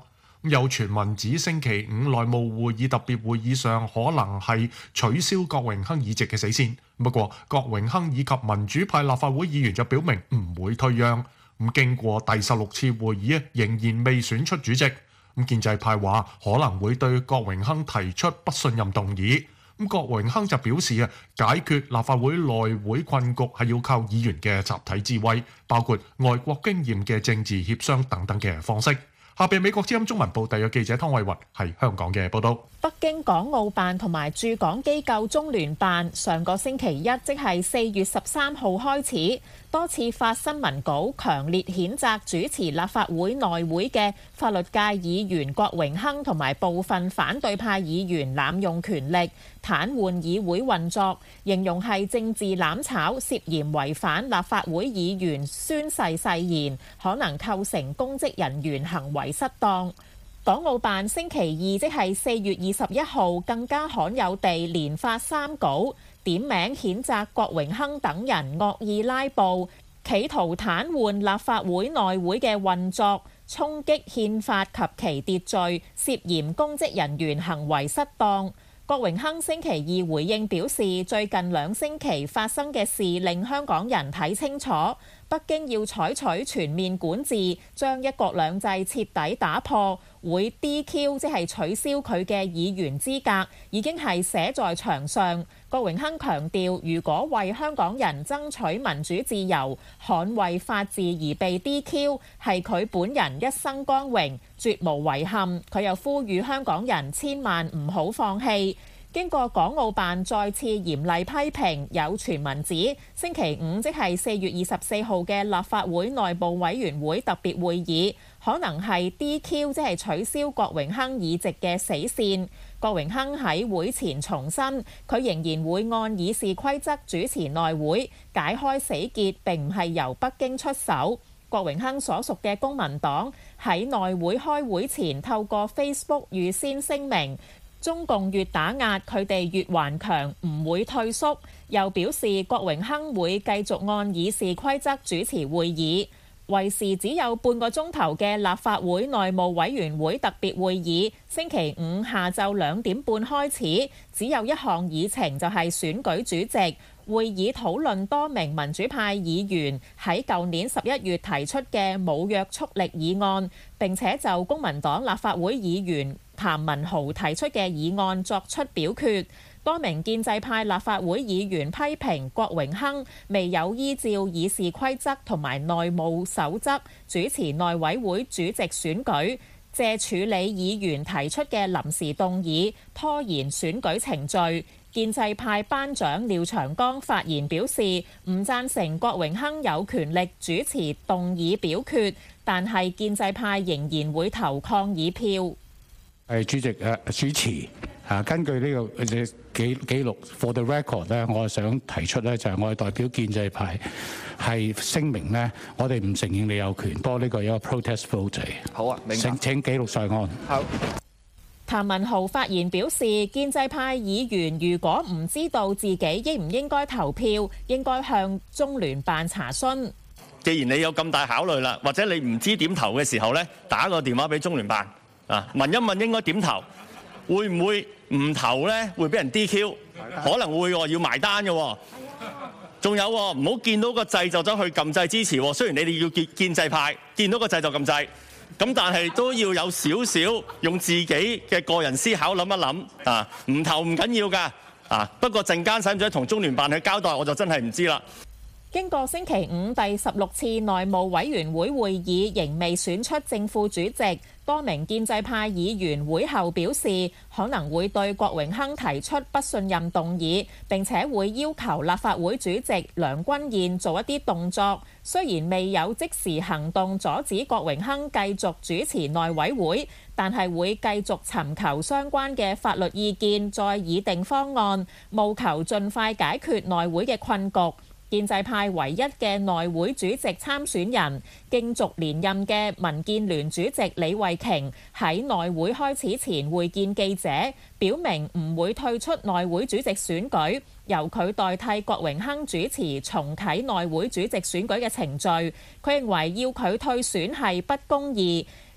有傳聞指星期五內務會議特別會議上可能係取消郭榮鏗議席嘅死線。不過郭榮鏗以及民主派立法會議員就表明唔會退讓。咁經過第十六次會議仍然未選出主席。咁建制派話可能會對郭榮鏗提出不信任動議。咁郭榮鏗就表示啊，解決立法會內會困局係要靠議員嘅集體智慧，包括外國經驗嘅政治協商等等嘅方式。下邊美國之音中文部特約記者湯慧雲係香港嘅報道。
北京港澳辦同埋駐港機構中聯辦上個星期一，即係四月十三號開始，多次發新聞稿，強烈譴責主持立法會內會嘅法律界議員郭榮鏗同埋部分反對派議員濫用權力，癱瘓議會運作，形容係政治攬炒，涉嫌違反立法會議員宣誓誓言，可能構成公職人員行為失當。港澳辦星期二即係四月二十一號更加罕有地連發三稿，點名譴責郭榮鏗等人惡意拉布，企圖癱瘓立法會內會嘅運作，衝擊憲法及其秩序，涉嫌公職人員行為失當。郭榮鏗星期二回應表示，最近兩星期發生嘅事令香港人睇清楚，北京要採取全面管治，將一國兩制徹底打破，會 D Q 即係取消佢嘅議員資格，已經係寫在牆上。郭榮鏗強調，如果為香港人爭取民主自由、捍衛法治而被 D Q， 係佢本人一生光榮，絕無遺憾。佢又呼籲香港人千萬唔好放棄。經過港澳辦再次嚴厲批評，有傳聞指星期五即係四月二十四號嘅立法會內部委員會特別會議，可能係 D Q 即係取消郭榮鏗議席嘅死線。郭榮鏗喺會前重申，佢仍然會按議事規則主持內會，解開死結並唔係由北京出手。郭榮鏗所屬嘅公民黨喺內會開會前透過 Facebook 預先聲明，中共越打壓佢哋越頑強，唔會退縮。又表示郭榮鏗會繼續按議事規則主持會議。為時只有半個鐘頭嘅立法會內務委員會特別會議，星期五下晝兩點半開始，只有一項議程就係選舉主席。會議討論多名民主派議員喺舊年十一月提出嘅冇約束力議案，並且就公民黨立法會議員譚文豪提出嘅議案作出表決。多名建制派立法會議員批評郭榮鏗未有依照議事規則同埋內務守則主持內委會主席選舉，借處理議員提出嘅臨時動議，拖延選舉程序。建制派班長廖長江發言表示，唔贊成郭榮鏗有權力主持動議表決，但係建制派仍然會投抗議票。
係主席誒主持啊，根據呢個嘅記記錄 for the record 咧，我係想提出咧，就係我係代表建制派係聲明咧，我哋唔承認你有權多呢個一個 protest vote。好啊，明白。請請記錄在案。好。
譚文豪發言表示，建制派議員如果唔知道自己應唔應該投票，應該向中聯辦查詢。
既然你有咁大考慮啦，或者你唔知點投嘅時候呢，打個電話俾中聯辦啊，問一問應該點投，會唔會唔投呢？會俾人 D Q， 可能會喎，要埋單嘅喎。仲有喎，唔好見到個掣就走去撳掣支持喎。雖然你哋要建建制派，見到個掣就撳掣。咁但係都要有少少用自己嘅個人思考諗一諗啊，唔投唔緊要㗎啊，不過陣間使唔使同中聯辦去交代，我就真係唔知啦。
經過星期五第十六次內務委員會會議，仍未選出正副主席。多名建制派議員會後表示，可能會對郭榮鏗提出不信任動議，並且會要求立法會主席梁君彥做一啲動作。雖然未有即時行動阻止郭榮鏗繼續主持內委會，但係會繼續尋求相關嘅法律意見，再擬定方案，務求盡快解決內會嘅困局。建制派唯一嘅內會主席參選人，競逐連任嘅民建聯主席李慧瓊喺內會開始前會見記者，表明唔會退出內會主席選舉，由佢代替郭榮鏗主持重啟內會主席選舉嘅程序。佢認為要佢退選係不公義。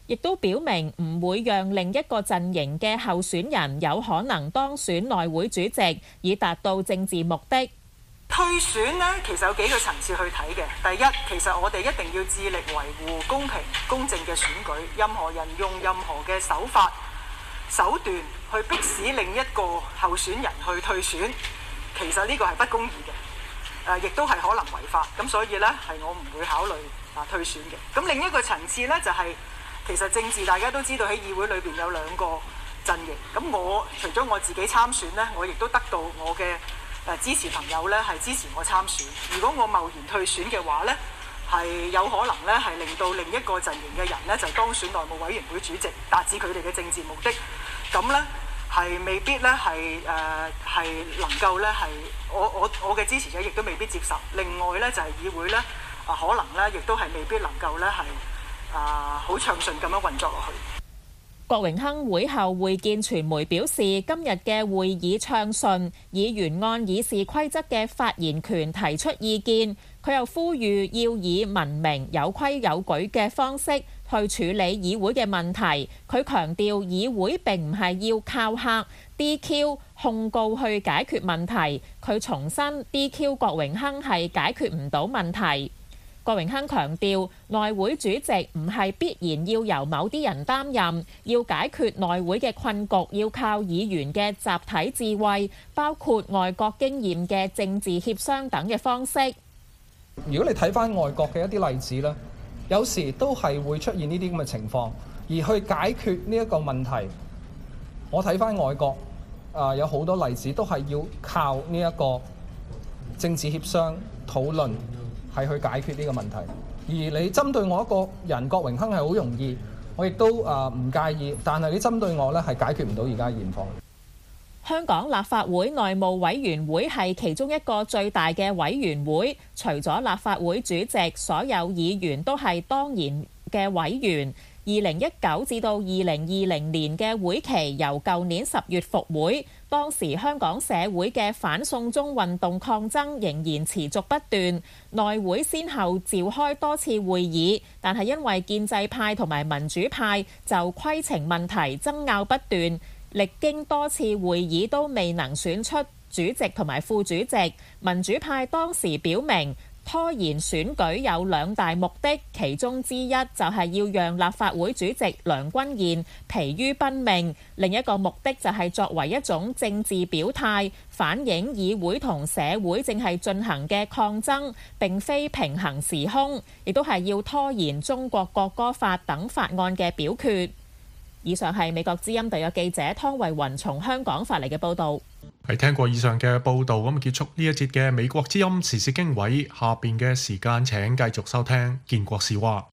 亦都表明唔會讓另一個陣營嘅候選人有可能當選內會主席，以達到政治目的。
退選呢，其實有幾個層次去睇嘅。第一，其實我哋一定要致力維護公平公正嘅選舉，任何人用任何嘅手法手段去迫使另一個候選人去退選，其實呢個係不公義嘅，誒亦都係可能違法。咁所以呢，係我唔會考慮啊退選嘅。咁另一個層次呢，就係、是、其實政治大家都知道喺議會裏邊有兩個陣營。咁我除咗我自己參選呢，我亦都得到我嘅誒支持朋友咧係支持我參選。如果我貿然退選嘅話咧，係有可能咧係令到另一個陣營嘅人咧就當選內務委員會主席，達至佢哋嘅政治目的。咁咧係未必咧係誒係能夠咧係我我我嘅支持者亦都未必接受。另外咧就係議會咧啊可能咧亦都係未必能夠咧係啊好暢順咁樣運作落去。
郭榮鏗會後會見傳媒表示，今日嘅會議暢順，議員按議事規則嘅發言權提出意見。佢又呼籲要以文明、有規有矩嘅方式去處理議會嘅問題。佢強調，議會並唔係要靠客 D Q 控告去解決問題。佢重申 D Q 郭榮鏗係解決唔到問題。郭榮鏗強調，內會主席唔係必然要由某啲人擔任，要解決內會嘅困局，要靠議員嘅集體智慧，包括外國經驗嘅政治協商等嘅方式。
如果你睇返外國嘅一啲例子咧，有時都係會出現呢啲咁嘅情況，而去解決呢一個問題。我睇返外國啊、呃，有好多例子都係要靠呢一個政治協商討論。係去解決呢個問題，而你針對我一個人郭榮鏗係好容易，我亦都啊唔介意，但係你針對我呢係解決唔到而家現況。
香港立法會內務委員會係其中一個最大嘅委員會，除咗立法會主席，所有議員都係當然嘅委員。二零一九至到二零二零年嘅會期由舊年十月復會，當時香港社會嘅反送中運動抗爭仍然持續不斷，內會先後召開多次會議，但係因為建制派同埋民主派就規程問題爭拗不斷，歷經多次會議都未能選出主席同埋副主席。民主派當時表明，拖延選舉有兩大目的，其中之一就係要讓立法會主席梁君彥疲於奔命，另一個目的就係作為一種政治表態，反映議會同社會正係進行嘅抗爭並非平行時空，亦都係要拖延中國國歌法等法案嘅表決。以上係美國之音特約記者湯慧雲從香港發嚟嘅報導。
係聽過以上嘅報導，咁結束呢一節嘅美國之音時事經緯，下邊嘅時間請繼續收聽建國是話。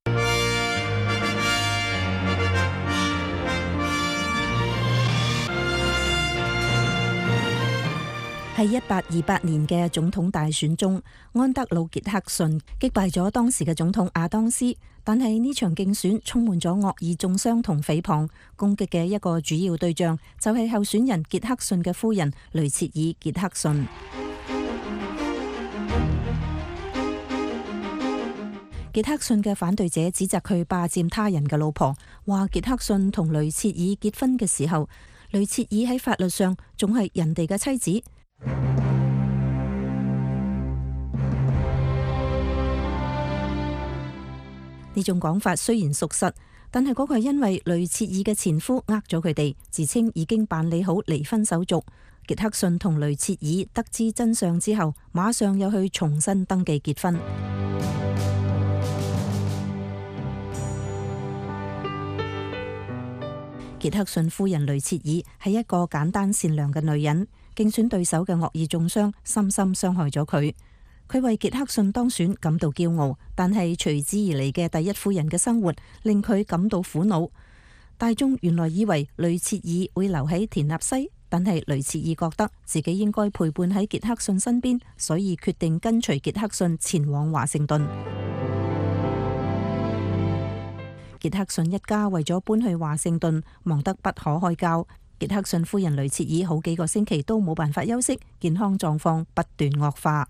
喺一八二八年嘅總統大選中，安德魯傑克遜擊敗咗當時嘅總統亞當斯，但係呢場競選充滿咗惡意中傷同誹謗，攻擊嘅一個主要對象就係候選人傑克遜嘅夫人雷切爾·傑克遜。傑克遜嘅反對者指責佢霸佔他人嘅老婆，話傑克遜同雷切爾結婚嘅時候，雷切爾喺法律上仲係人哋嘅妻子。呢種講法雖然屬實，但係嗰個係因為雷切爾嘅前夫呃咗佢哋，自稱已經辦理好離婚手續。傑克遜同雷切爾得知真相之後，馬上又去重新登記結婚。傑克遜夫人雷切爾係一個簡單善良嘅女人，競選對手嘅惡意中傷深深傷害咗佢。佢為傑克遜當選感到驕傲，但係隨之而嚟嘅第一夫人嘅生活令佢感到苦惱。大眾原來以為雷切爾會留喺田納西，但係雷切爾覺得自己應該陪伴喺傑克遜身邊，所以決定跟隨傑克遜前往華盛頓。傑克遜一家為咗搬去華盛頓，忙得不可開交。傑克遜夫人雷切爾好幾個星期都冇辦法休息，健康狀況不斷惡化。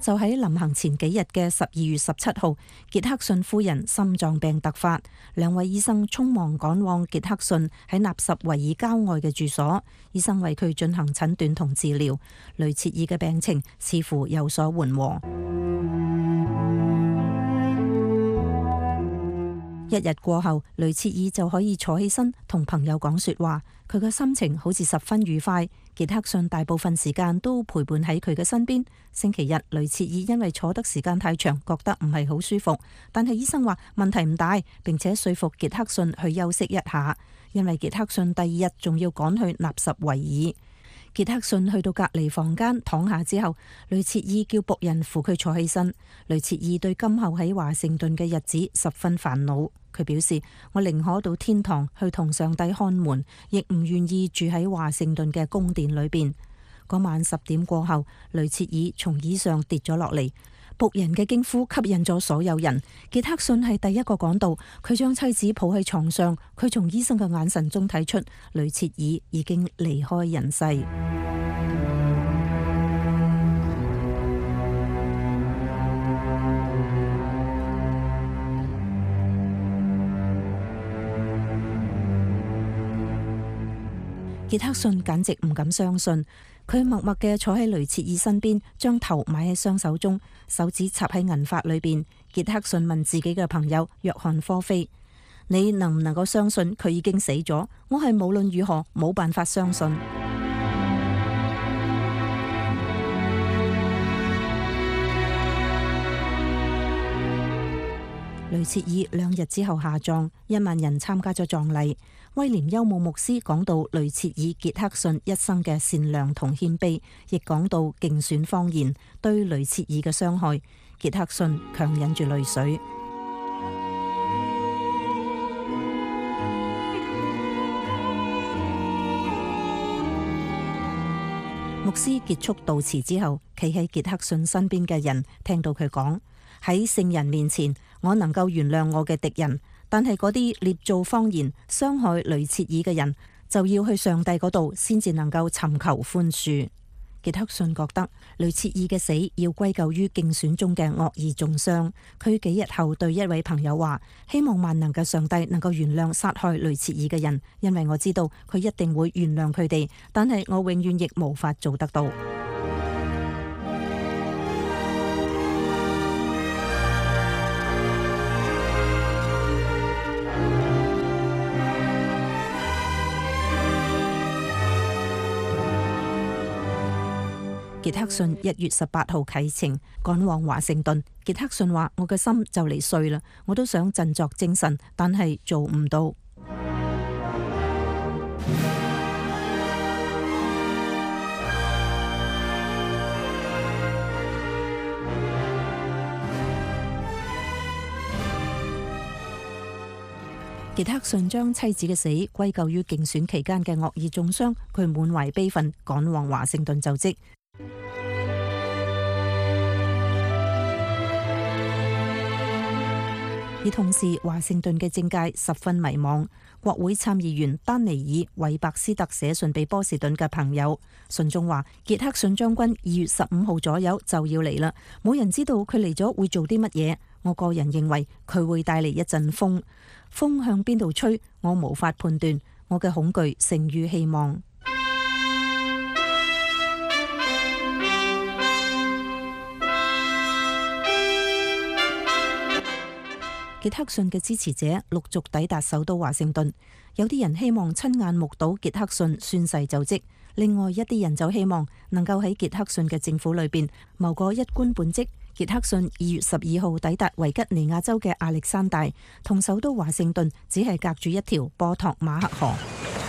就喺臨行前幾日嘅十二月十七號，傑克遜夫人心臟病突發，兩位醫生匆忙趕往傑克遜喺納什維爾郊外嘅住所，醫生為佢進行診斷同治療。雷切爾嘅病情似乎有所緩和。一日過後，雷切爾就可以坐起身同朋友講說話，佢嘅心情好似十分愉快。傑克遜大部分時間都陪伴喺佢嘅身邊。星期日，雷切爾因為坐得時間太長，覺得唔係好舒服，但係醫生話問題唔大，並且說服傑克遜去休息一下，因為傑克遜第二日仲要趕去納什維爾。傑克遜去到隔離房間躺下之後，雷切爾叫僕人扶佢坐起身。雷切爾對今後喺華盛頓嘅日子十分煩惱。佢表示：我寧可到天堂去同上帝看門，亦唔願意住喺華盛頓嘅宮殿裏邊。嗰晚十點過後，雷切爾從椅上跌咗落嚟。僕人嘅驚呼吸引咗所有人。傑克遜係第一個趕到，佢將妻子抱喺床上。佢從醫生嘅眼神中睇出雷切爾已經離開人世。傑克遜簡直唔敢相信，佢默默嘅坐喺雷切爾身邊，將頭埋喺雙手中，手指插喺銀髮裏邊。傑克遜問自己嘅朋友約翰科菲：你能唔能夠相信佢已經死咗？我係無論如何冇辦法相信。雷切爾兩日之後下葬，一萬人參加咗葬禮。威廉休姆牧師講到雷切爾傑克遜一生嘅善良同謙卑，亦講到競選謊言對雷切爾嘅傷害。傑克遜強忍住淚水。牧師結束悼詞之後，企喺傑克遜身邊嘅人聽到佢講：喺聖人面前，我能夠原諒我嘅敵人。但係嗰啲捏造謊言傷害雷切爾嘅人，就要去上帝嗰度先至能夠尋求寬恕。傑克遜覺得雷切爾嘅死要歸咎於競選中嘅惡意中傷。佢幾日後對一位朋友話：希望萬能嘅上帝能夠原諒殺害雷切爾嘅人，因為我知道佢一定會原諒佢哋，但係我永遠亦無法做得到。傑克遜一月十八號啟程趕往華盛頓。傑克遜話：我嘅心就嚟碎啦，我都想振作精神，但係做唔到。傑克遜將妻子嘅死歸咎於競選期間嘅惡意中傷，佢滿懷悲憤趕往華盛頓就職。而同時，華盛頓嘅政界十分迷茫。國會參議員丹尼爾·韋伯斯特寫信俾波士頓嘅朋友，信中話：傑克遜將軍二月十五號左右就要嚟啦，冇人知道佢嚟咗會做啲乜嘢。我個人認為佢會帶嚟一陣風，風向邊度吹，我無法判斷。我嘅恐懼勝於希望。傑克遜嘅支持者陸續抵達首都華盛頓，有啲人希望親眼目睹傑克遜宣誓就職，另外一啲人就希望能夠喺傑克遜嘅政府裏邊謀個一官半職。傑克遜二月十二號抵達維吉尼亞州嘅亞歷山大，同首都華盛頓只係隔住一條波托馬克河。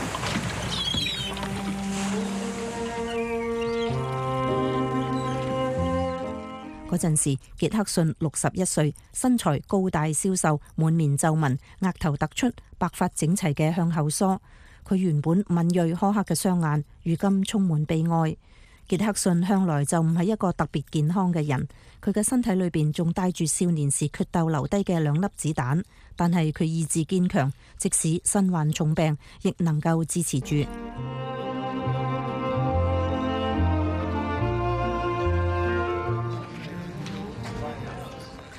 嗰陣時，傑克遜六十一歲，身材高大消瘦，滿面皺紋，額頭突出，白髮整齊嘅向後梳。佢原本敏銳苛刻嘅雙眼，如今充滿悲哀。傑克遜向來就唔係一個特別健康嘅人，佢嘅身體裏邊仲帶住少年時決鬥留低嘅兩粒子彈，但係佢意志堅強，即使身患重病，亦能夠支持住。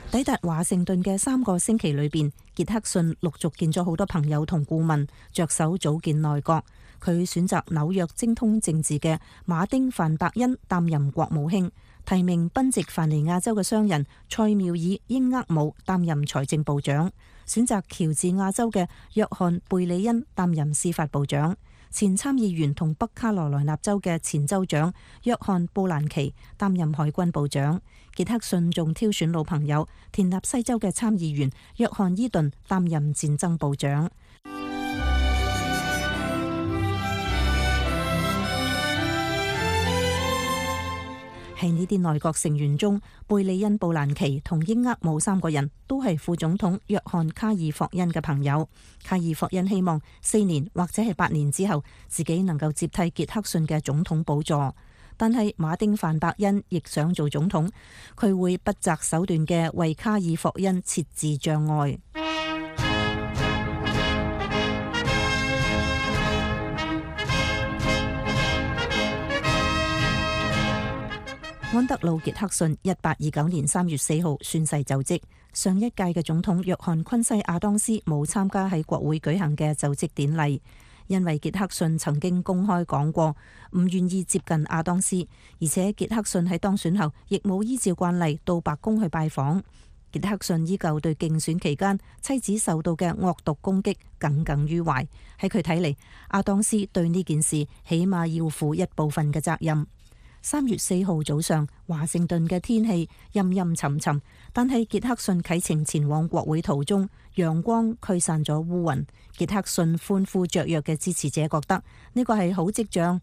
抵達華盛頓嘅三個星期裏邊，傑克遜陸續見咗好多朋友同顧問，着手組建內閣。佢選擇紐約精通政治嘅馬丁范伯恩擔任國務卿，提名賓夕凡尼亞州嘅商人塞繆爾英厄姆擔任財政部長，選擇喬治亞州嘅約翰貝里恩擔任司法部長，前參議員同北卡羅來納州嘅前州長約翰布蘭奇擔任海軍部長。傑克遜仲挑選老朋友田納西州嘅參議員約翰伊頓擔任戰爭部長。喺呢啲內閣成員中，貝利恩、布蘭奇同英厄姆三個人都係副總統約翰卡爾霍恩嘅朋友。卡爾霍恩希望四年或者係八年之後，自己能夠接替傑克遜嘅總統寶座。但係馬丁范伯恩亦想做總統，佢會不擇手段嘅為卡爾霍恩設置障礙。安德魯·傑克遜一八二九年三月四號宣誓就職。上一屆嘅總統約翰昆西亞當斯冇參加喺國會舉行嘅就職典禮，因為傑克遜曾經公開講過唔願意接近亞當斯，而且傑克遜喺當選後亦冇依照慣例到白宮去拜訪。傑克遜依舊對競選期間妻子受到嘅惡毒攻擊耿耿於懷。喺佢睇嚟，亞當斯對呢件事起碼要負一部分嘅責任。三月四號早上，華盛頓嘅天氣陰陰沉沉，但係傑克遜啟程前往國會途中，陽光驅散咗烏雲。傑克遜歡呼雀躍嘅支持者覺得呢個係好跡象。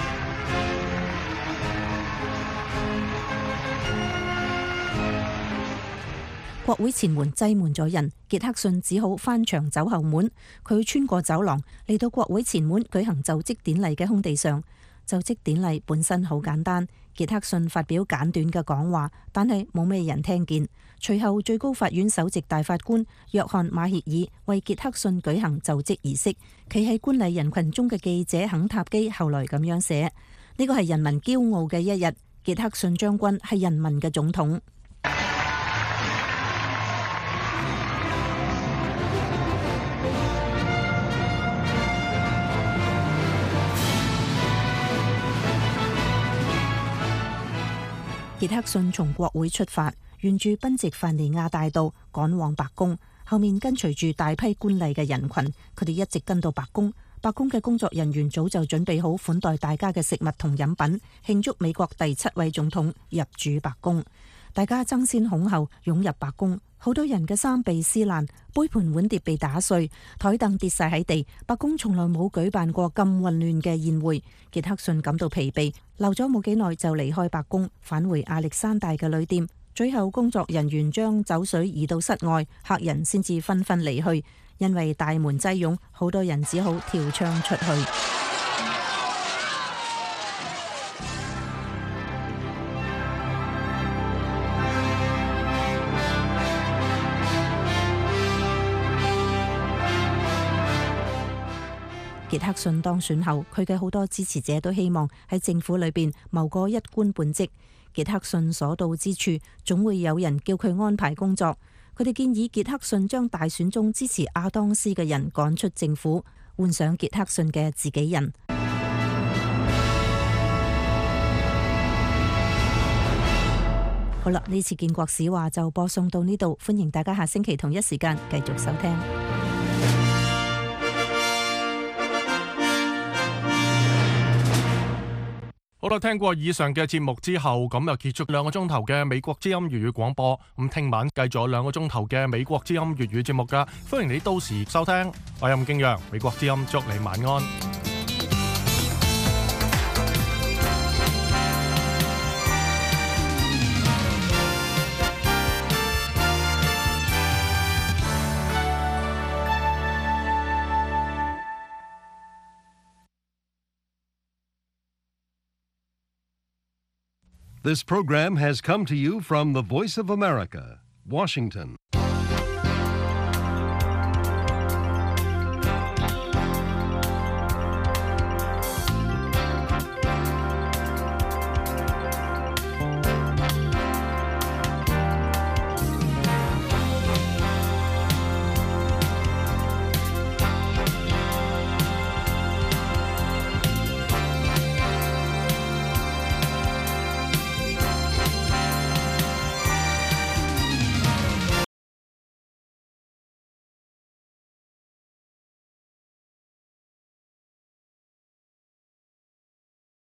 國會前門擠滿咗人，傑克遜只好翻牆走後門。佢穿過走廊嚟到國會前門舉行就職典禮嘅空地上。就職典禮本身好簡單，傑克遜發表簡短嘅講話，但係冇咩人聽見。隨後最高法院首席大法官約翰馬歇爾為傑克遜舉行就職儀式。企喺觀禮人群中嘅記者肯塔基後來咁樣寫：呢個係人民驕傲嘅一日，傑克遜將軍係人民嘅總統。傑克遜從國會出發，沿住賓夕凡尼亞大道趕往白宮，後面跟隨住大批觀禮嘅人群，佢哋一直跟到白宮。白宮嘅工作人員早就準備好款待大家嘅食物同飲品，慶祝美國第七位總統入主白宮。大家爭先恐後湧入白宮，好多人嘅衫被撕爛，杯盤碗碟被打碎，台凳跌晒喺地。白宮從來冇舉辦過咁混亂嘅宴會。傑克遜感到疲憊，留咗冇幾耐就離開白宮，返回亞歷山大嘅旅店。最後工作人員將酒水移到室外，客人先至紛紛離去。因為大門擠擁，好多人只好跳窗出去。傑克遜當選後，佢嘅好多支持者都希望喺政府裏邊謀個一官半職。傑克遜所到之處，總會有人叫佢安排工作。佢哋建議傑克遜將大選中支持亞當斯嘅人趕出政府，換上傑克遜嘅自己人。好啦，呢次建國史話就播送到呢度，歡迎大家下星期同一時間繼續收聽。
好啦，聽過以上嘅節目之後，咁就結束兩個鐘頭嘅美國之音粵語廣播。咁聽晚繼續有兩個鐘頭嘅美國之音粵語節目噶，歡迎你到時收聽。我係吳敬陽，美國之音祝你晚安。
This program has come to you from the Voice of America, Washington.